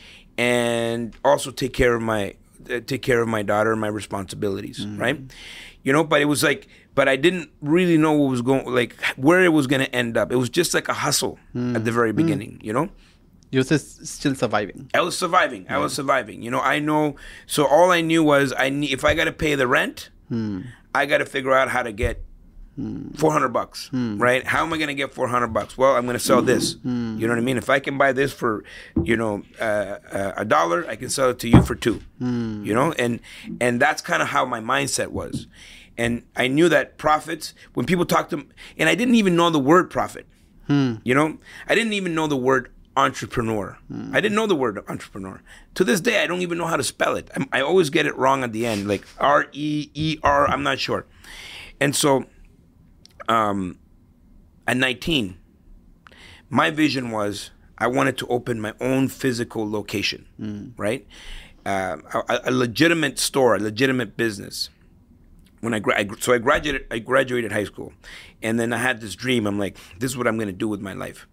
and also take care of my uh, take care of my daughter and my responsibilities, mm. right? You know, but it was like. But I didn't really know what was going, like where it was going to end up. It was just like a hustle mm. at the very beginning, mm. you know? You were just still surviving. I was surviving. Mm. I was surviving. You know, I know. So all I knew was I need, if I got to pay the rent, mm. I got to figure out how to get four hundred bucks, right? How am I going to get four hundred bucks? Well, I'm going to sell this. You know what I mean? If I can buy this for, you know, uh, uh, a dollar, I can sell it to you for two. You know, and and that's kind of how my mindset was. And I knew that profits, when people talk to, and I didn't even know the word profit. You know, I didn't even know the word entrepreneur. I didn't know the word entrepreneur. To this day, I don't even know how to spell it. I, I always get it wrong at the end, like R E E R, I'm not sure. And so, Um, at nineteen, my vision was I wanted to open my own physical location, mm. right? Uh, a, a legitimate store, a legitimate business. When I, gra- I so I graduated, I graduated high school, and then I had this dream. I'm like, this is what I'm going to do with my life.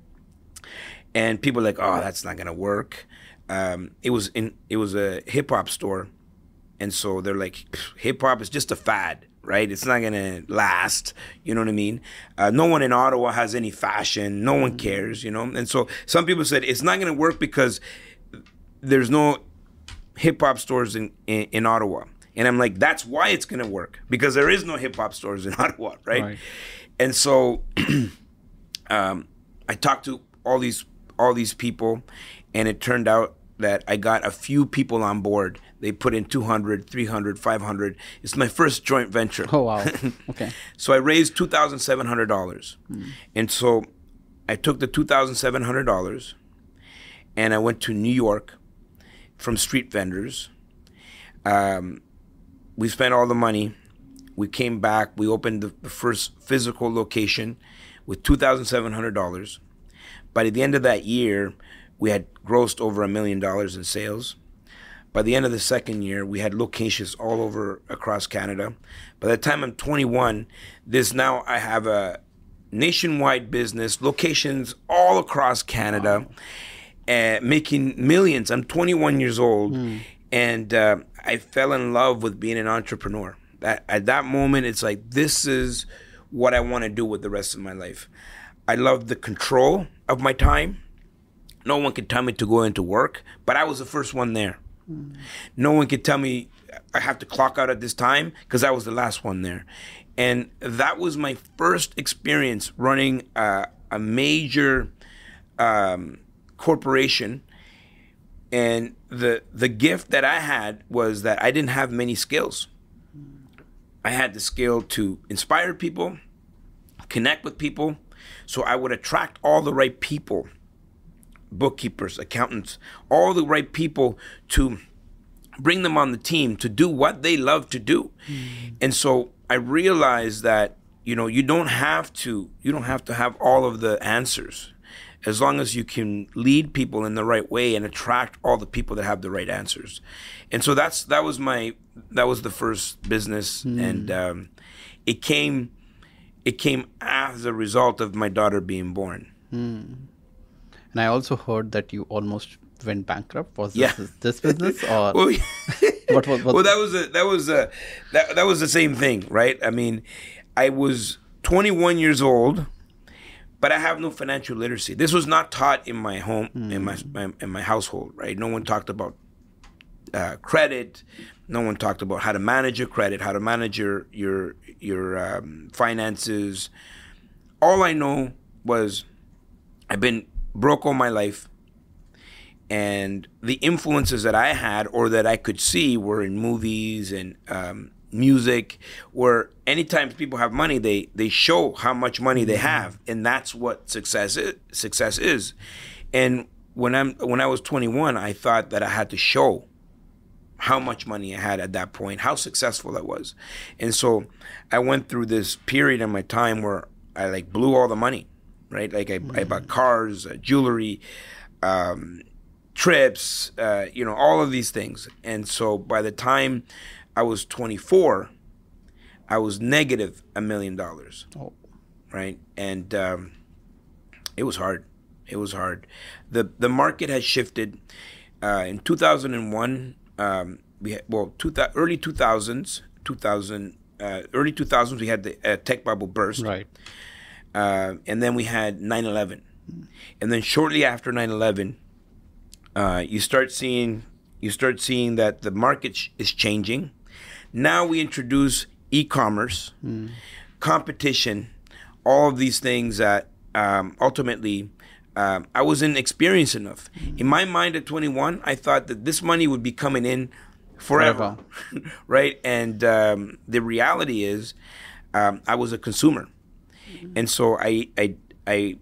And people are like, oh, that's not going to work. Um, it was in it was a hip hop store, and so they're like, hip hop is just a fad. Right? It's not going to last. You know what I mean? Uh, no one in Ottawa has any fashion. No one cares, you know? And so some people said it's not going to work because there's no hip-hop stores in, in, in Ottawa. And I'm like, that's why it's going to work. Because there is no hip-hop stores in Ottawa, right? right. And so um, I talked to all these all these people, and it turned out that I got a few people on board. They put in two hundred, three hundred, five hundred. It's my first joint venture. Oh, wow. Okay. So I raised two thousand seven hundred dollars. Mm. And so I took the two thousand seven hundred dollars and I went to New York from street vendors. Um, we spent all the money. We came back. We opened the, the first physical location with two thousand seven hundred dollars. By the end of that year, we had grossed over a million dollars in sales. By the end of the second year, we had locations all over across Canada. By the time I'm twenty-one, this now I have a nationwide business, locations all across Canada, wow. and making millions. I'm twenty-one years old, mm. and uh, I fell in love with being an entrepreneur. That at that moment, it's like, this is what I want to do with the rest of my life. I love the control of my time. No one could tell me to go into work, but I was the first one there. Mm. No one could tell me I have to clock out at this time because I was the last one there. And that was my first experience running uh, a major um, corporation. And the the gift that I had was that I didn't have many skills. I had the skill to inspire people, connect with people. So I would attract all the right people, bookkeepers, accountants, all the right people to bring them on the team to do what they love to do. Mm. And so I realized that, you know, you don't have to, you don't have to have all of the answers, as long as you can lead people in the right way and attract all the people that have the right answers. And so that's, that was my, that was the first business. Mm. And um, it came, it came as a result of my daughter being born. Mm. And I also heard that you almost went bankrupt. Was this yeah. this, this business or well, what, what, what? Well, that was a, that was a, that that was the same thing, right? I mean, I was twenty-one years old, but I have no financial literacy. This was not taught in my home, mm. in my, my in my household, right? No one talked about uh, credit. No one talked about how to manage your credit, how to manage your your your um, finances. All I know was I've been broke all my life, and the influences that I had or that I could see were in movies and um, music, where anytime people have money, they they show how much money they have, and that's what success is. Success is. And when I'm when I was twenty-one, I thought that I had to show how much money I had at that point, how successful I was. And so I went through this period in my time where I like blew all the money, right? Like I, mm. I bought cars, uh, jewelry, um, trips, uh, you know, all of these things. And so by the time I was twenty-four, I was negative a million dollars, oh. right? And um, it was hard. It was hard. The the market has shifted. Uh, in two thousand one, um, we had, well, two, early two thousands, two thousand, uh, early two thousands, we had the uh, tech bubble burst. Right. Uh, and then we had nine eleven. Mm. And then shortly after nine eleven, uh, you start seeing you start seeing that the market sh- is changing. Now we introduce e-commerce. Mm. competition, all of these things that um, ultimately um, I wasn't experienced enough. In my mind at twenty-one, I thought that this money would be coming in forever, forever. Right? And um, the reality is um, I was a consumer. And so I, I, I,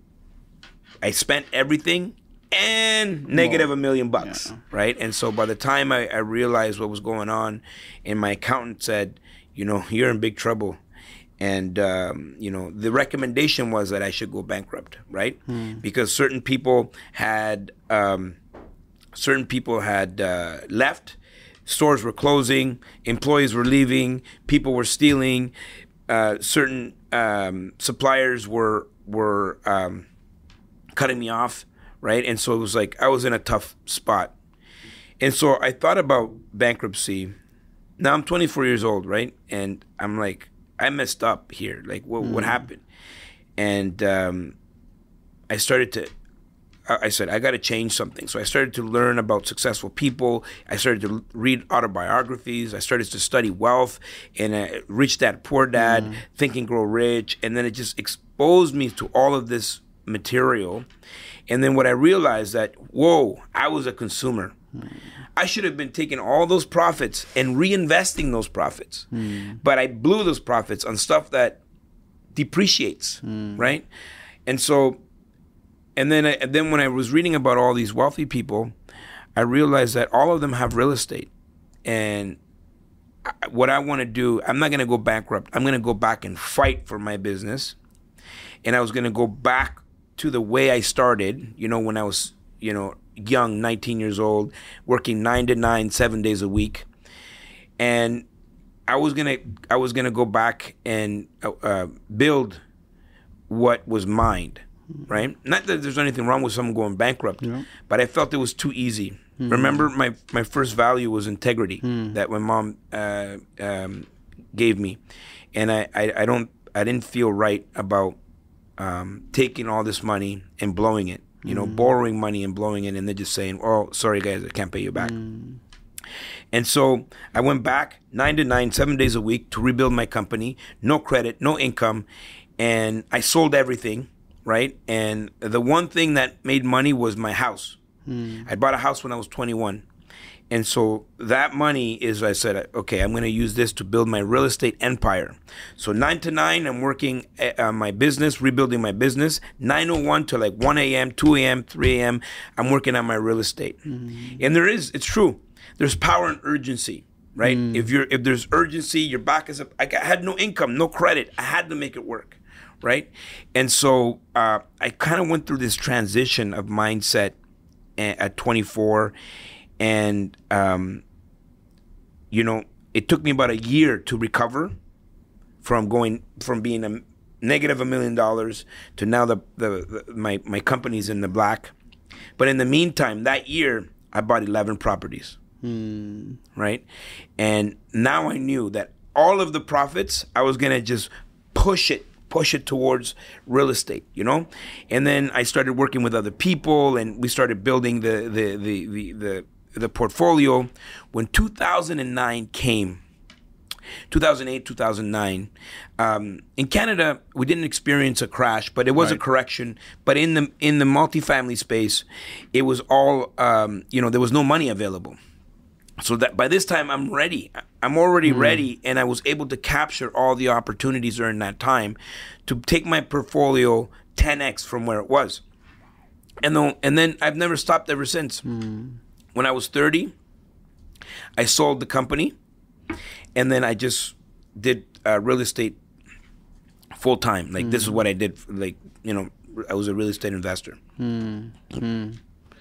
I spent everything and negative a million bucks, yeah. right? And so by the time I, I realized what was going on, and my accountant said, you know, you're in big trouble. And, um, you know, the recommendation was that I should go bankrupt, right? Hmm. Because certain people had, um, certain people had uh, left, stores were closing, employees were leaving, people were stealing, uh, certain um, suppliers were, were um, cutting me off. Right. And so it was like I was in a tough spot. And so I thought about bankruptcy. Now I'm twenty-four years old. Right. And I'm like, I messed up here. Like, what, mm. what happened? And um, I started to I said, I got to change something. So I started to learn about successful people. I started to read autobiographies. I started to study wealth and uh, Rich Dad, Poor Dad, mm. Think and Grow Rich. And then it just exposed me to all of this material. And then what I realized that, whoa, I was a consumer. Mm. I should have been taking all those profits and reinvesting those profits. Mm. But I blew those profits on stuff that depreciates, mm. right? And so, and then, I, and then when I was reading about all these wealthy people, I realized that all of them have real estate. And I, what I want to do, I'm not going to go bankrupt. I'm going to go back and fight for my business. And I was going to go back to the way I started, you know, when I was, you know, young, nineteen years old, working nine to nine, seven days a week. And I was going to, I was going to go back and uh, build what was mine, right? Not that there's anything wrong with someone going bankrupt, yeah. but I felt it was too easy. Mm. Remember, my, my first value was integrity mm. that my mom uh, um, gave me. And I, I, I don't, I didn't feel right about Um, taking all this money and blowing it, you know, mm. borrowing money and blowing it, and then just saying, oh, sorry, guys, I can't pay you back. Mm. And so I went back nine to nine, seven days a week to rebuild my company, no credit, no income, and I sold everything, right? And the one thing that made money was my house. Mm. I bought a house when I was twenty-one. And so that money is, I said, okay, I'm going to use this to build my real estate empire. So nine to nine, I'm working on my business, rebuilding my business. nine oh one to like one a.m., two a.m., three a.m., I'm working on my real estate. Mm-hmm. And there is, it's true, there's power in urgency, right? Mm. If you're, if there's urgency, your back is up. I had no income, no credit. I had to make it work, right? And so uh, I kind of went through this transition of mindset at twenty-four. And, um, you know, it took me about a year to recover from going from being a negative a million dollars to now the, the, the my, my company's in the black. But in the meantime, that year, I bought eleven properties, mm. right? And now I knew that all of the profits, I was going to just push it, push it towards real estate, you know? And then I started working with other people, and we started building the the the the, the the portfolio. When two thousand nine came, two thousand eight, two thousand nine, um, in Canada, we didn't experience a crash, but it was right. a correction. But in the in the multifamily space, it was all, um, you know, there was no money available. So that by this time, I'm ready. I'm already mm. ready, and I was able to capture all the opportunities during that time to take my portfolio ten x from where it was. And, though, and then I've never stopped ever since. Mm. When I was thirty, I sold the company, and then I just did uh, real estate full time. Like mm. this is what I did. Like, you know, I was a real estate investor. Mm. Mm.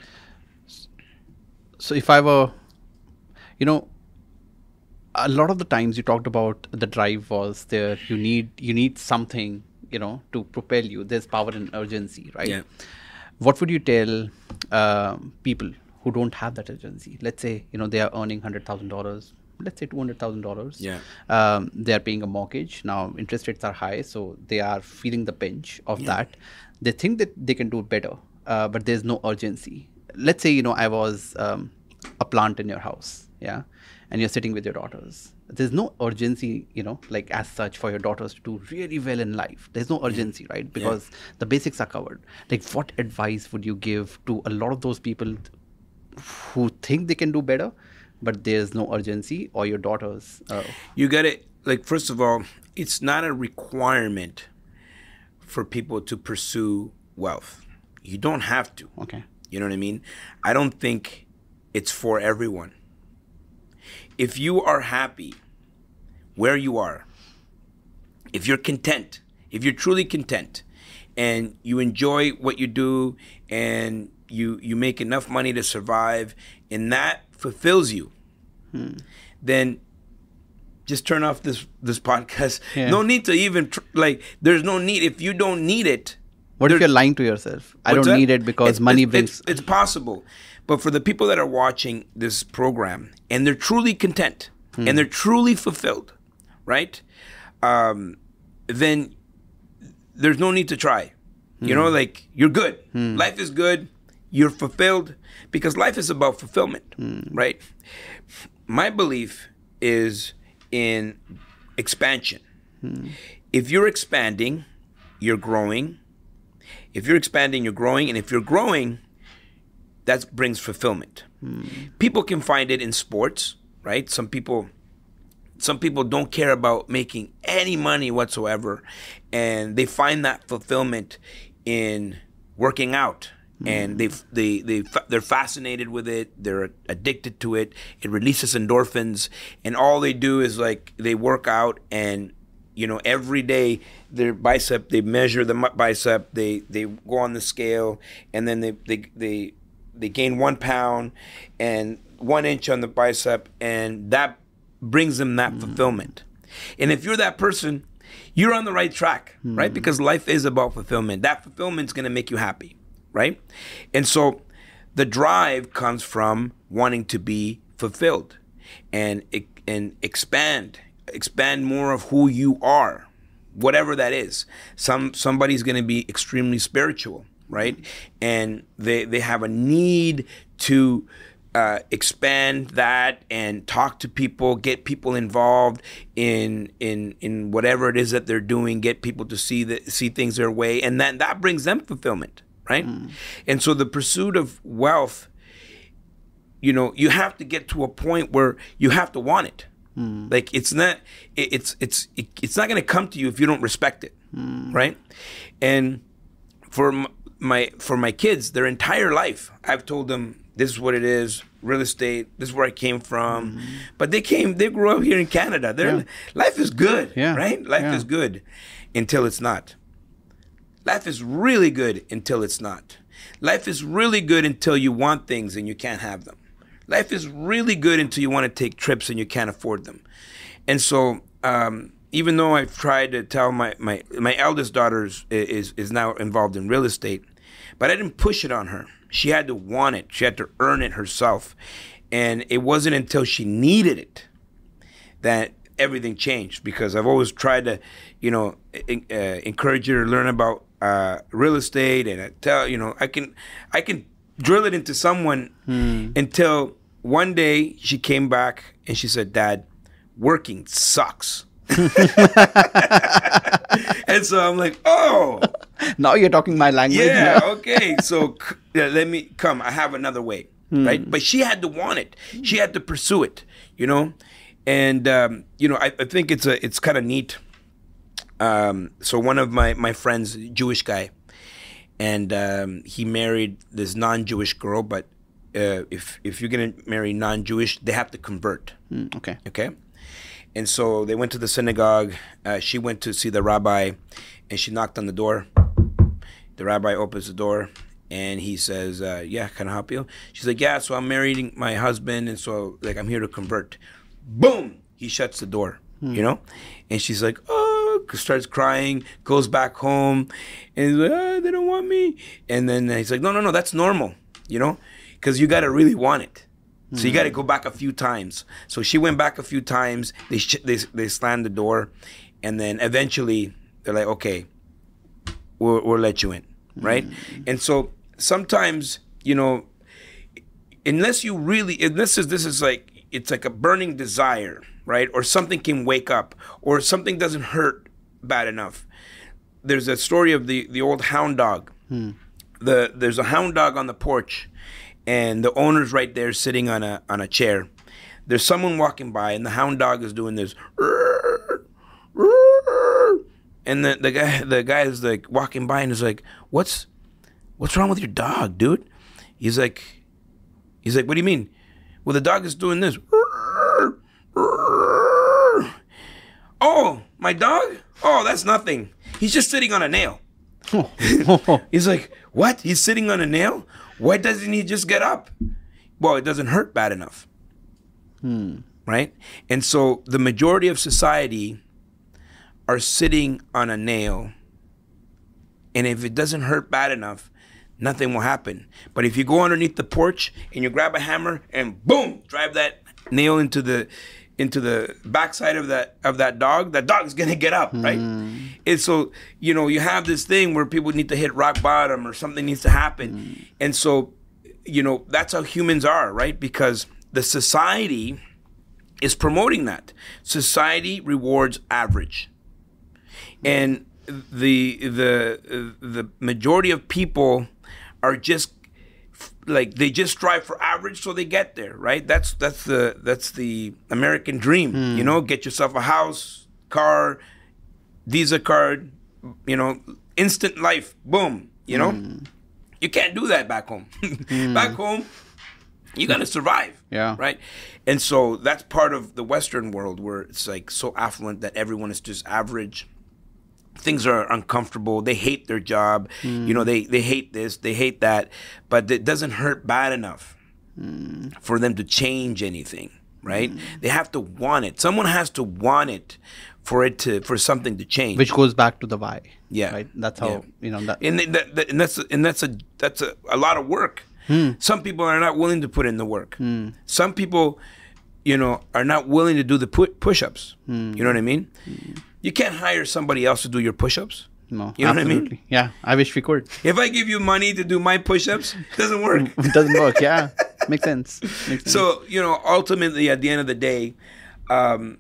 So if I were, you know, a lot of the times you talked about the drive was there. You need you need something, you know, to propel you. There's power and urgency, right? Yeah. What would you tell uh, people who don't have that urgency? Let's say, you know, they are earning one hundred thousand dollars, let's say two hundred thousand dollars. Yeah. Um, they are paying a mortgage. Now, interest rates are high, so they are feeling the pinch of yeah. that. They think that they can do better, uh, but there's no urgency. Let's say, you know, I was um, a plant in your house, yeah? and you're sitting with your daughters. There's no urgency, you know, like as such for your daughters to do really well in life. There's no urgency, right? Because yeah. the basics are covered. Like, what advice would you give to a lot of those people who think they can do better, but there's no urgency, or your daughters? Uh, you got it. Like, first of all, it's not a requirement for people to pursue wealth. You don't have to. Okay. You know what I mean? I don't think it's for everyone. If you are happy where you are, if you're content, if you're truly content, and you enjoy what you do, and you you make enough money to survive, and that fulfills you, hmm. then just turn off this this podcast. Yeah. No need to even tr- like. There's no need if you don't need it. What if you're lying to yourself? I don't that? need it because it's, money it's, brings. It's, it's possible, but for the people that are watching this program and they're truly content hmm. and they're truly fulfilled, right? Um, then there's no need to try. Hmm. You know, like you're good. Hmm. Life is good. You're fulfilled because life is about fulfillment, hmm. right? My belief is in expansion. Hmm. If you're expanding, you're growing. If you're expanding, you're growing. And if you're growing, that brings fulfillment. Hmm. People can find it in sports, right? Some people some people don't care about making any money whatsoever. And they find that fulfillment in working out. Hmm. And they they they they're fascinated with it. They're addicted to it. It releases endorphins. And all they do is like they work out, and you know, every day their bicep, they measure the bicep, they, they go on the scale, and then they, they they they gain one pound and one inch on the bicep, and that brings them that mm. fulfillment. And if you're that person, you're on the right track, mm. right? Because life is about fulfillment. That fulfillment's going to make you happy, right? And so the drive comes from wanting to be fulfilled and and expand. Expand more of who you are, whatever that is. Some somebody's going to be extremely spiritual, right? And they they have a need to uh, expand that and talk to people, get people involved in in in whatever it is that they're doing, get people to see that see things their way, and that that brings them fulfillment, right? Mm. And so the pursuit of wealth, you know, you have to get to a point where you have to want it. Hmm. Like it's not, it, it's it's it, it's not going to come to you if you don't respect it, hmm. right? And for m- my for my kids, their entire life, I've told them this is what it is, real estate. This is where I came from. Hmm. But they came, they grew up here in Canada. Their yeah. life is good, yeah. right? Life yeah. is good until it's not. Life is really good until it's not. Life is really good until you want things and you can't have them. Life is really good until you want to take trips and you can't afford them. And so um, even though I've tried to tell my, my, my eldest daughter is, is, is now involved in real estate, but I didn't push it on her. She had to want it. She had to earn it herself. And it wasn't until she needed it that everything changed, because I've always tried to, you know, in, uh, encourage her to learn about uh, real estate. And I tell, you know, I can, I can drill it into someone hmm. until one day she came back and she said, "Dad, working sucks." And so I'm like, oh. Now you're talking my language. Yeah, okay. So yeah, let me come. I have another way, hmm. right? But she had to want it. She had to pursue it, you know? And, um, you know, I, I think it's a it's kind of neat. Um, so one of my, my friends, Jewish guy, and um, he married this non-Jewish girl, but uh, if if you're going to marry non-Jewish, they have to convert. Mm, okay. Okay? And so they went to the synagogue. Uh, she went to see the rabbi, and she knocked on the door. The rabbi opens the door, and he says, uh, yeah, can I help you? She's like, yeah, so I'm marrying my husband, and so like I'm here to convert. Boom! He shuts the door, hmm. you know? And she's like, oh, starts crying, goes back home, and he's like, oh, they don't want me. And then he's like, no, no, no, that's normal, you know? Because you got to really want it. So mm-hmm. you got to go back a few times. So she went back a few times. They, sh- they they slammed the door. And then eventually they're like, okay, we'll, we'll let you in, right? Mm-hmm. And so sometimes, you know, unless you really, unless this is like, it's like a burning desire, right? Or something can wake up, or something doesn't hurt bad enough. There's a story of the, the old hound dog. Hmm. The there's a hound dog on the porch, and the owner's right there sitting on a on a chair. There's someone walking by, and the hound dog is doing this, and the the guy the guy is like walking by and is like, "What's what's wrong with your dog, dude?" He's like, he's like, "What do you mean?" "Well, the dog is doing this." "Oh, my dog? Oh, that's nothing. He's just sitting on a nail." He's like, "What? He's sitting on a nail? Why doesn't he just get up?" "Well, it doesn't hurt bad enough." Hmm. Right? And so the majority of society are sitting on a nail. And if it doesn't hurt bad enough, nothing will happen. But if you go underneath the porch and you grab a hammer and boom, drive that nail into the into the backside of that of that dog, that dog is gonna get up, right? Mm. And so, you know, you have this thing where people need to hit rock bottom or something needs to happen. Mm. And so, you know, that's how humans are, right? Because the society is promoting that. Society rewards average. And the the the majority of people are just like, they just strive for average so they get there, right? That's that's the that's the American dream, mm. you know, get yourself a house, car, Visa card, you know, instant life, boom, you know? Mm. You can't do that back home. mm. Back home, you got to survive, yeah, right? And so that's part of the Western world where it's like so affluent that everyone is just average. Things are uncomfortable. They hate their job. Mm. You know, they, they hate this, they hate that. But it doesn't hurt bad enough mm. for them to change anything, right? Mm. They have to want it. Someone has to want it for it to for something to change. Which goes back to the why. Yeah, right. That's how yeah. you know that. And, that, that, and that's and that's a that's a, a lot of work. Mm. Some people are not willing to put in the work. Mm. Some people, you know, are not willing to do the pu- push-ups. Mm. You know what I mean? Mm. You can't hire somebody else to do your push-ups. No, you know absolutely. what I mean? Yeah, I wish we could. If I give you money to do my push-ups, it doesn't work. It doesn't work, yeah. Makes sense. Makes sense. So, you know, ultimately, at the end of the day, um,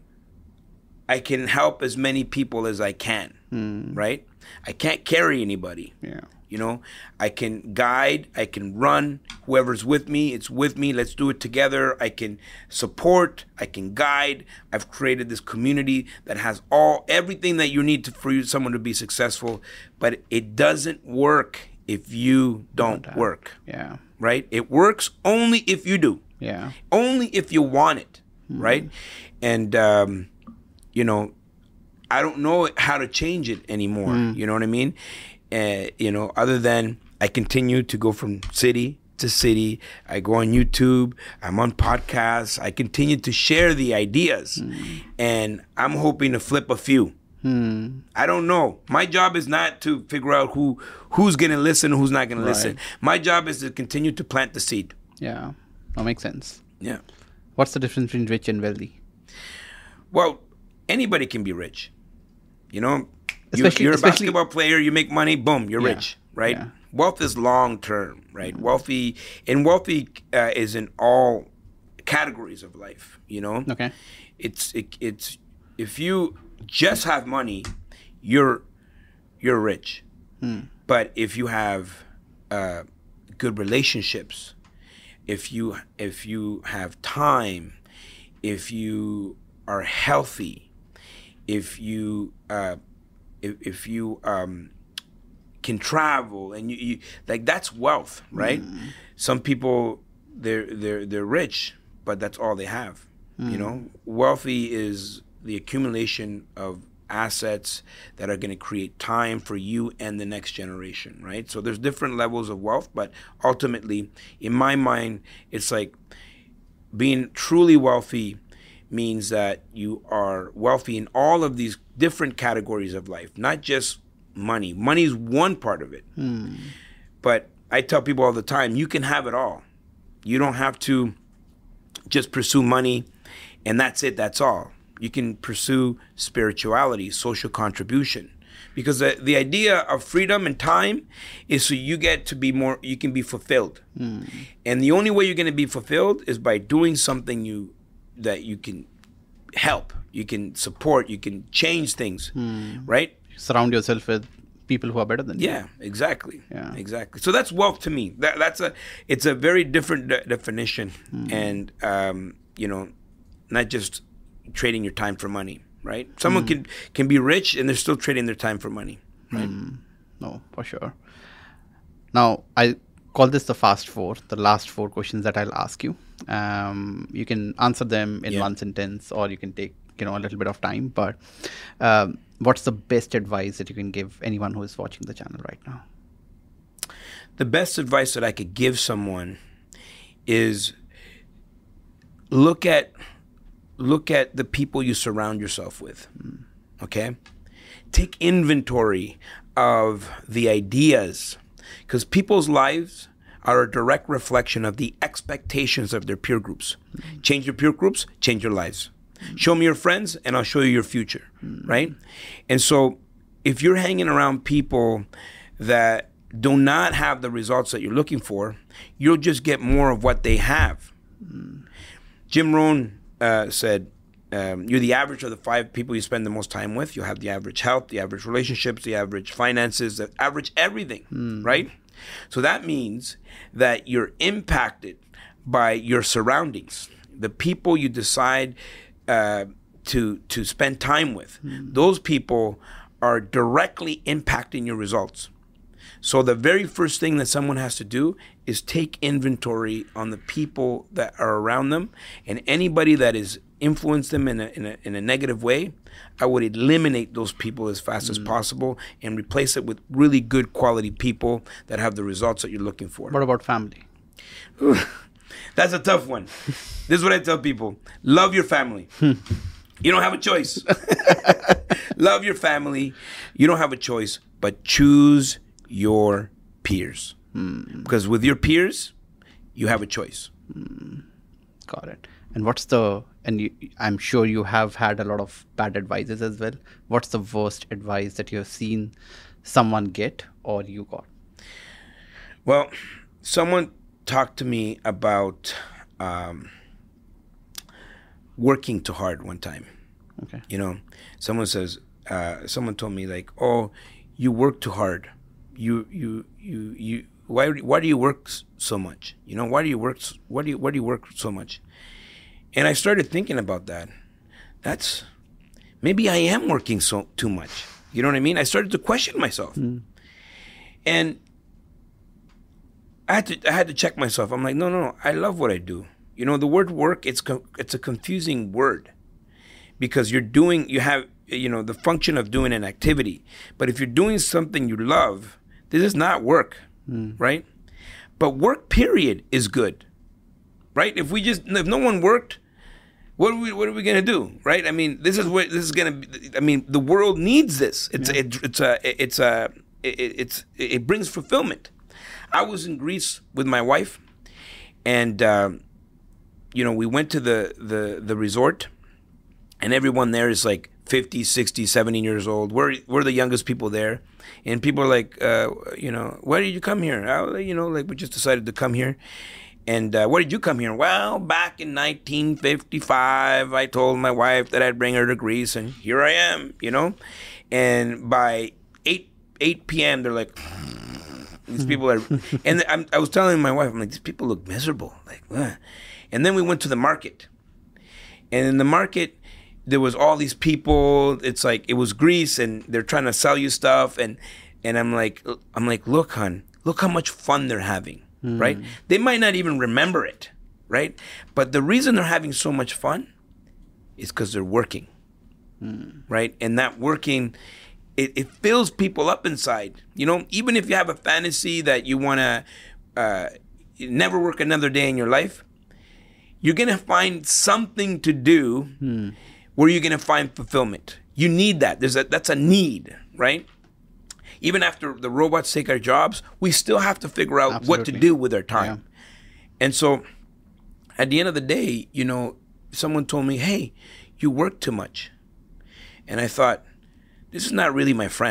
I can help as many people as I can, mm. right? I can't carry anybody. Yeah. You know, I can guide, I can run. Whoever's with me, it's with me. Let's do it together. I can support, I can guide. I've created this community that has all everything that you need to, for you, someone to be successful. But it doesn't work if you don't, don't work. Yeah. Right? It works only if you do. Yeah. Only if you want it. Mm. Right? And, um, you know, I don't know how to change it anymore. Mm. You know what I mean? Uh, you know, other than I continue to go from city to city. I go on YouTube. I'm on podcasts. I continue to share the ideas. Mm. And I'm hoping to flip a few. Mm. I don't know. My job is not to figure out who who's going to listen and who's not going right. to listen. My job is to continue to plant the seed. Yeah, that makes sense. Yeah. What's the difference between rich and wealthy? Well, anybody can be rich. You know, Especially, you're a basketball player, you make money, boom, you're yeah, rich, right? Yeah. Wealth is long term, right? Mm-hmm. Wealthy, and wealthy uh, is in all categories of life, you know? Okay. It's, it, it's, if you just have money, you're, you're rich. Mm. But if you have uh, good relationships, if you, if you have time, if you are healthy, if you, uh, If, if you um, can travel and you, you like, that's wealth, right? Mm. Some people they're they're they're rich, but that's all they have. Mm. You know, wealthy is the accumulation of assets that are going to create time for you and the next generation, right? So there's different levels of wealth, but ultimately, in my mind, it's like being truly wealthy means that you are wealthy in all of these different categories of life, not just money. Money is one part of it. Hmm. But I tell people all the time, you can have it all. You don't have to just pursue money and that's it, that's all. You can pursue spirituality, social contribution. Because the, the idea of freedom and time is so you get to be more, you can be fulfilled. Hmm. And the only way you're going to be fulfilled is by doing something you that you can help, you can support, you can change things, hmm. right? Surround yourself with people who are better than you. Yeah, exactly. Yeah, exactly. So that's wealth to me. That that's a it's a very different de- definition, hmm. and um, you know, not just trading your time for money, right? Someone hmm. can can be rich and they're still trading their time for money, right? Hmm. No, for sure. Now I call this the fast four, the last four questions that I'll ask you. Um, you can answer them in yeah. one sentence, or you can take, you know, a little bit of time. But um, what's the best advice that you can give anyone who is watching the channel right now? The best advice that I could give someone is look at look at the people you surround yourself with. Mm. Okay? Take inventory of the ideas, because people's lives are a direct reflection of the expectations of their peer groups. Mm-hmm. Change your peer groups, change your lives. Mm-hmm. Show me your friends, and I'll show you your future, mm-hmm. right? And so if you're hanging around people that do not have the results that you're looking for, you'll just get more of what they have. Mm-hmm. Jim Rohn uh, said, um, you're the average of the five people you spend the most time with. You'll have the average health, the average relationships, the average finances, the average everything, mm-hmm. right? So that means that you're impacted by your surroundings, the people you decide uh, to to spend time with. Mm-hmm. Those people are directly impacting your results. So the very first thing that someone has to do is take inventory on the people that are around them, and anybody that has influenced them in a, in a, in a negative way, I would eliminate those people as fast mm. as possible and replace it with really good quality people that have the results that you're looking for. What about family? That's a tough one. This is what I tell people. Love your family. You don't have a choice. Love your family. You don't have a choice, but choose your peers. Mm. Because with your peers, you have a choice. Mm. Got it. And what's the, and you, I'm sure you have had a lot of bad advices as well. What's the worst advice that you have seen someone get or you got? Well, someone talked to me about um, working too hard one time. Okay. You know, someone says, uh, someone told me like, oh, you work too hard. You, you, you, you, why, why do you work so much? You know, why do you work, why do you, why do you work so much? And I started thinking about that. That's, maybe I am working so too much. You know what I mean? I started to question myself. Mm. And I had to I had to check myself. I'm like, no, no, no. I love what I do. You know, the word work, it's it's a confusing word because you're doing, you have, you know, the function of doing an activity. But if you're doing something you love, this is not work, mm. right? But work, period, is good, right? If we just, if no one worked, What are we? What are we gonna do, right? I mean, this is what this is gonna be. I mean, the world needs this. It's yeah. it, it's a it's a it, it's it brings fulfillment. I was in Greece with my wife, and um, you know, we went to the the the resort, and everyone there is like fifty, sixty, seventy years old. We're we're the youngest people there, and people are like, uh, you know, why did you come here? I, you know, like we just decided to come here. And uh, where did you come here? Well, back in nineteen fifty-five, I told my wife that I'd bring her to Greece, and here I am, you know? And by eight p.m., they're like, these people are... And I'm, I was telling my wife, I'm like, these people look miserable. Like, what? And then we went to the market. And in the market, there was all these people. It's like, it was Greece, and they're trying to sell you stuff. And, and I'm like, I'm like, look, hon, look how much fun they're having. Mm. Right? They might not even remember it, right? But the reason they're having so much fun is because they're working, mm. right? And that working, it, it fills people up inside. You know, even if you have a fantasy that you want to uh, never work another day in your life, you're going to find something to do mm. where you're going to find fulfillment. You need that. There's a, that's a need, right? Even after the robots take our jobs, we still have to figure out Absolutely. What to do with our time. Yeah. And so at the end of the day, you know, someone told me, hey, you work too much. And I thought, this is not really my friend.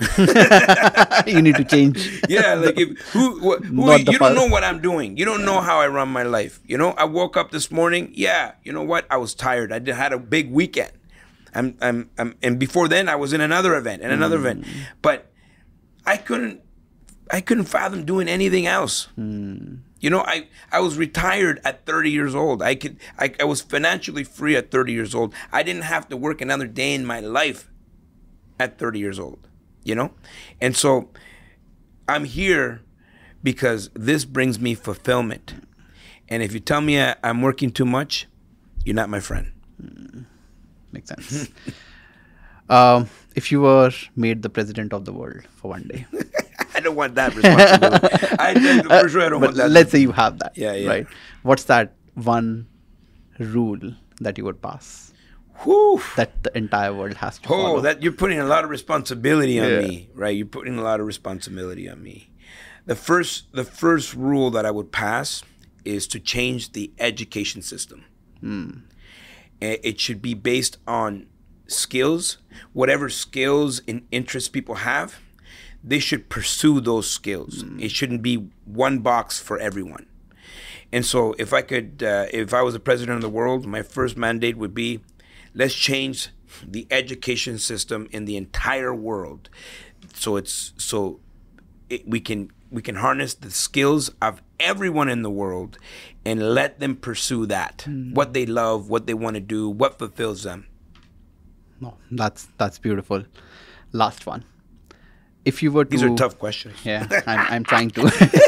You need to change. Yeah, like if who, who, who Not you the don't father. know what I'm doing. You don't know how I run my life. You know, I woke up this morning. Yeah, you know what? I was tired. I did, had a big weekend. I'm, I'm, I'm, and before then, I was in another event and another mm. event, but I couldn't, I couldn't fathom doing anything else. Mm. You know, I, I was retired at thirty years old. I could, I, I was financially free at thirty years old. I didn't have to work another day in my life at thirty years old, you know? And so I'm here because this brings me fulfillment. And if you tell me I, I'm working too much, you're not my friend. Mm. Makes sense. um, if you were made the president of the world for one day. I don't want that responsibility. I, for sure I don't but want that. Let's say you have that. Yeah, yeah. Right. What's that one rule that you would pass? Whew. That the entire world has to oh, follow? Oh, that you're putting a lot of responsibility on yeah. me, right? You're putting a lot of responsibility on me. The first, the first rule that I would pass is to change the education system. Mm. It should be based on skills, whatever skills and interests people have. They should pursue those skills. Mm. It shouldn't be one box for everyone. And so if I could, uh, if I was the president of the world, my first mandate would be, let's change the education system in the entire world. So it's, so it, we can, we can harness the skills of everyone in the world and let them pursue that, mm. what they love, what they want to do, what fulfills them. No, that's, that's beautiful. Last one. If you were to, these are tough questions. Yeah, I'm, I'm trying to.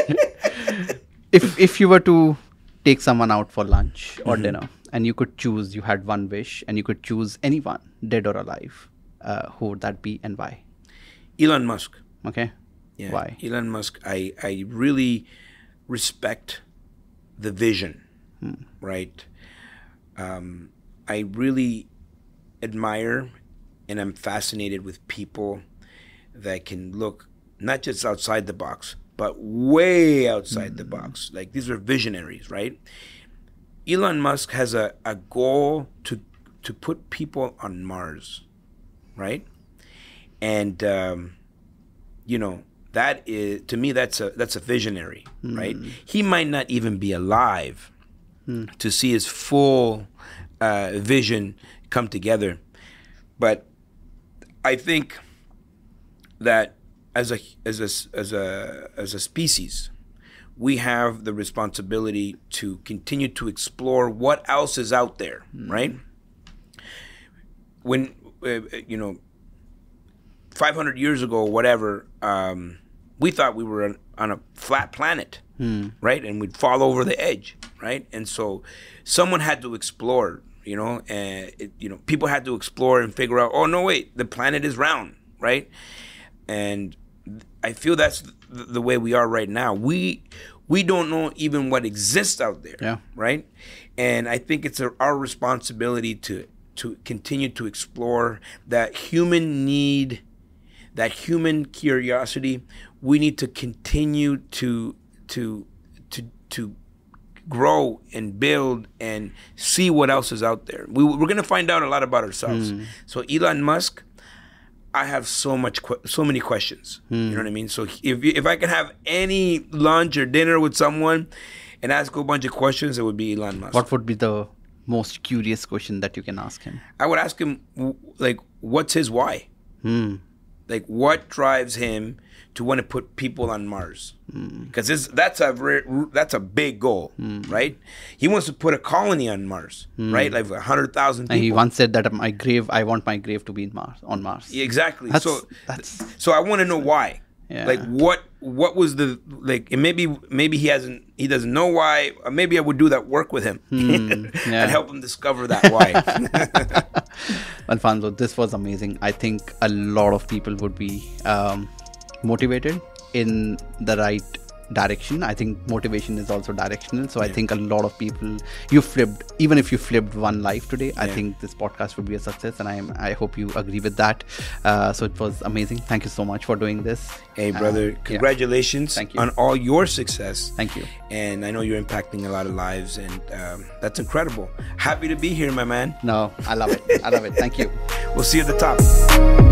if if you were to take someone out for lunch or mm-hmm. dinner, and you could choose, you had one wish, and you could choose anyone, dead or alive, uh, who would that be and why? Elon Musk. Okay. Yeah. Why? Elon Musk. I I really respect the vision. Hmm. Right. Um, I really admire, and I'm fascinated with people that can look not just outside the box, but way outside mm. the box. Like, these are visionaries, right? Elon Musk has a, a goal to to put people on Mars, right? And um, you know, that is, to me, that's a that's a visionary, mm. right? He might not even be alive mm. to see his full uh, vision come together, but I think that as a as a as a as a species, we have the responsibility to continue to explore what else is out there, mm. right? When uh, you know, five hundred years ago, whatever, um, we thought we were on, on a flat planet, mm. right? And we'd fall over the edge, right? And so, someone had to explore, you know, and it, you know, people had to explore and figure out, oh no, wait, the planet is round, right? And I feel that's the, the way we are right now. We we don't know even what exists out there, yeah. right? And I think it's a, our responsibility to to continue to explore that human need, that human curiosity. We need to continue to to to to grow and build and see what else is out there. We, we're going to find out a lot about ourselves. Mm. So Elon Musk, I have so much, so many questions. Hmm. You know what I mean? So if if I could have any lunch or dinner with someone and ask a bunch of questions, it would be Elon Musk. What would be the most curious question that you can ask him? I would ask him, like, what's his why? Hmm. Like, what drives him to want to put people on Mars? Because hmm. that's a that's a big goal, hmm. right? He wants to put a colony on Mars, hmm. right? Like a hundred thousand people. And he once said that my grave, I want my grave to be in Mars, on Mars. Yeah, exactly. That's, so that's, so I want to know why. Yeah. Like, what what was the like? And maybe maybe he hasn't he doesn't know why. Or maybe I would do that work with him hmm. yeah. and help him discover that why. Alfonso, this was amazing. I think a lot of people would be um, motivated in the right direction. I think motivation is also directional. So yeah. I think a lot of people, you flipped, even if you flipped one life today, yeah. I think this podcast would be a success, and I am, I hope you agree with that. Uh, so it was amazing. Thank you so much for doing this. Hey, brother, uh, congratulations yeah. Thank you. on all your success. Thank you. And I know you're impacting a lot of lives, and um, that's incredible. Happy to be here, my man. No, I love it. I love it. Thank you. We'll see you at the top.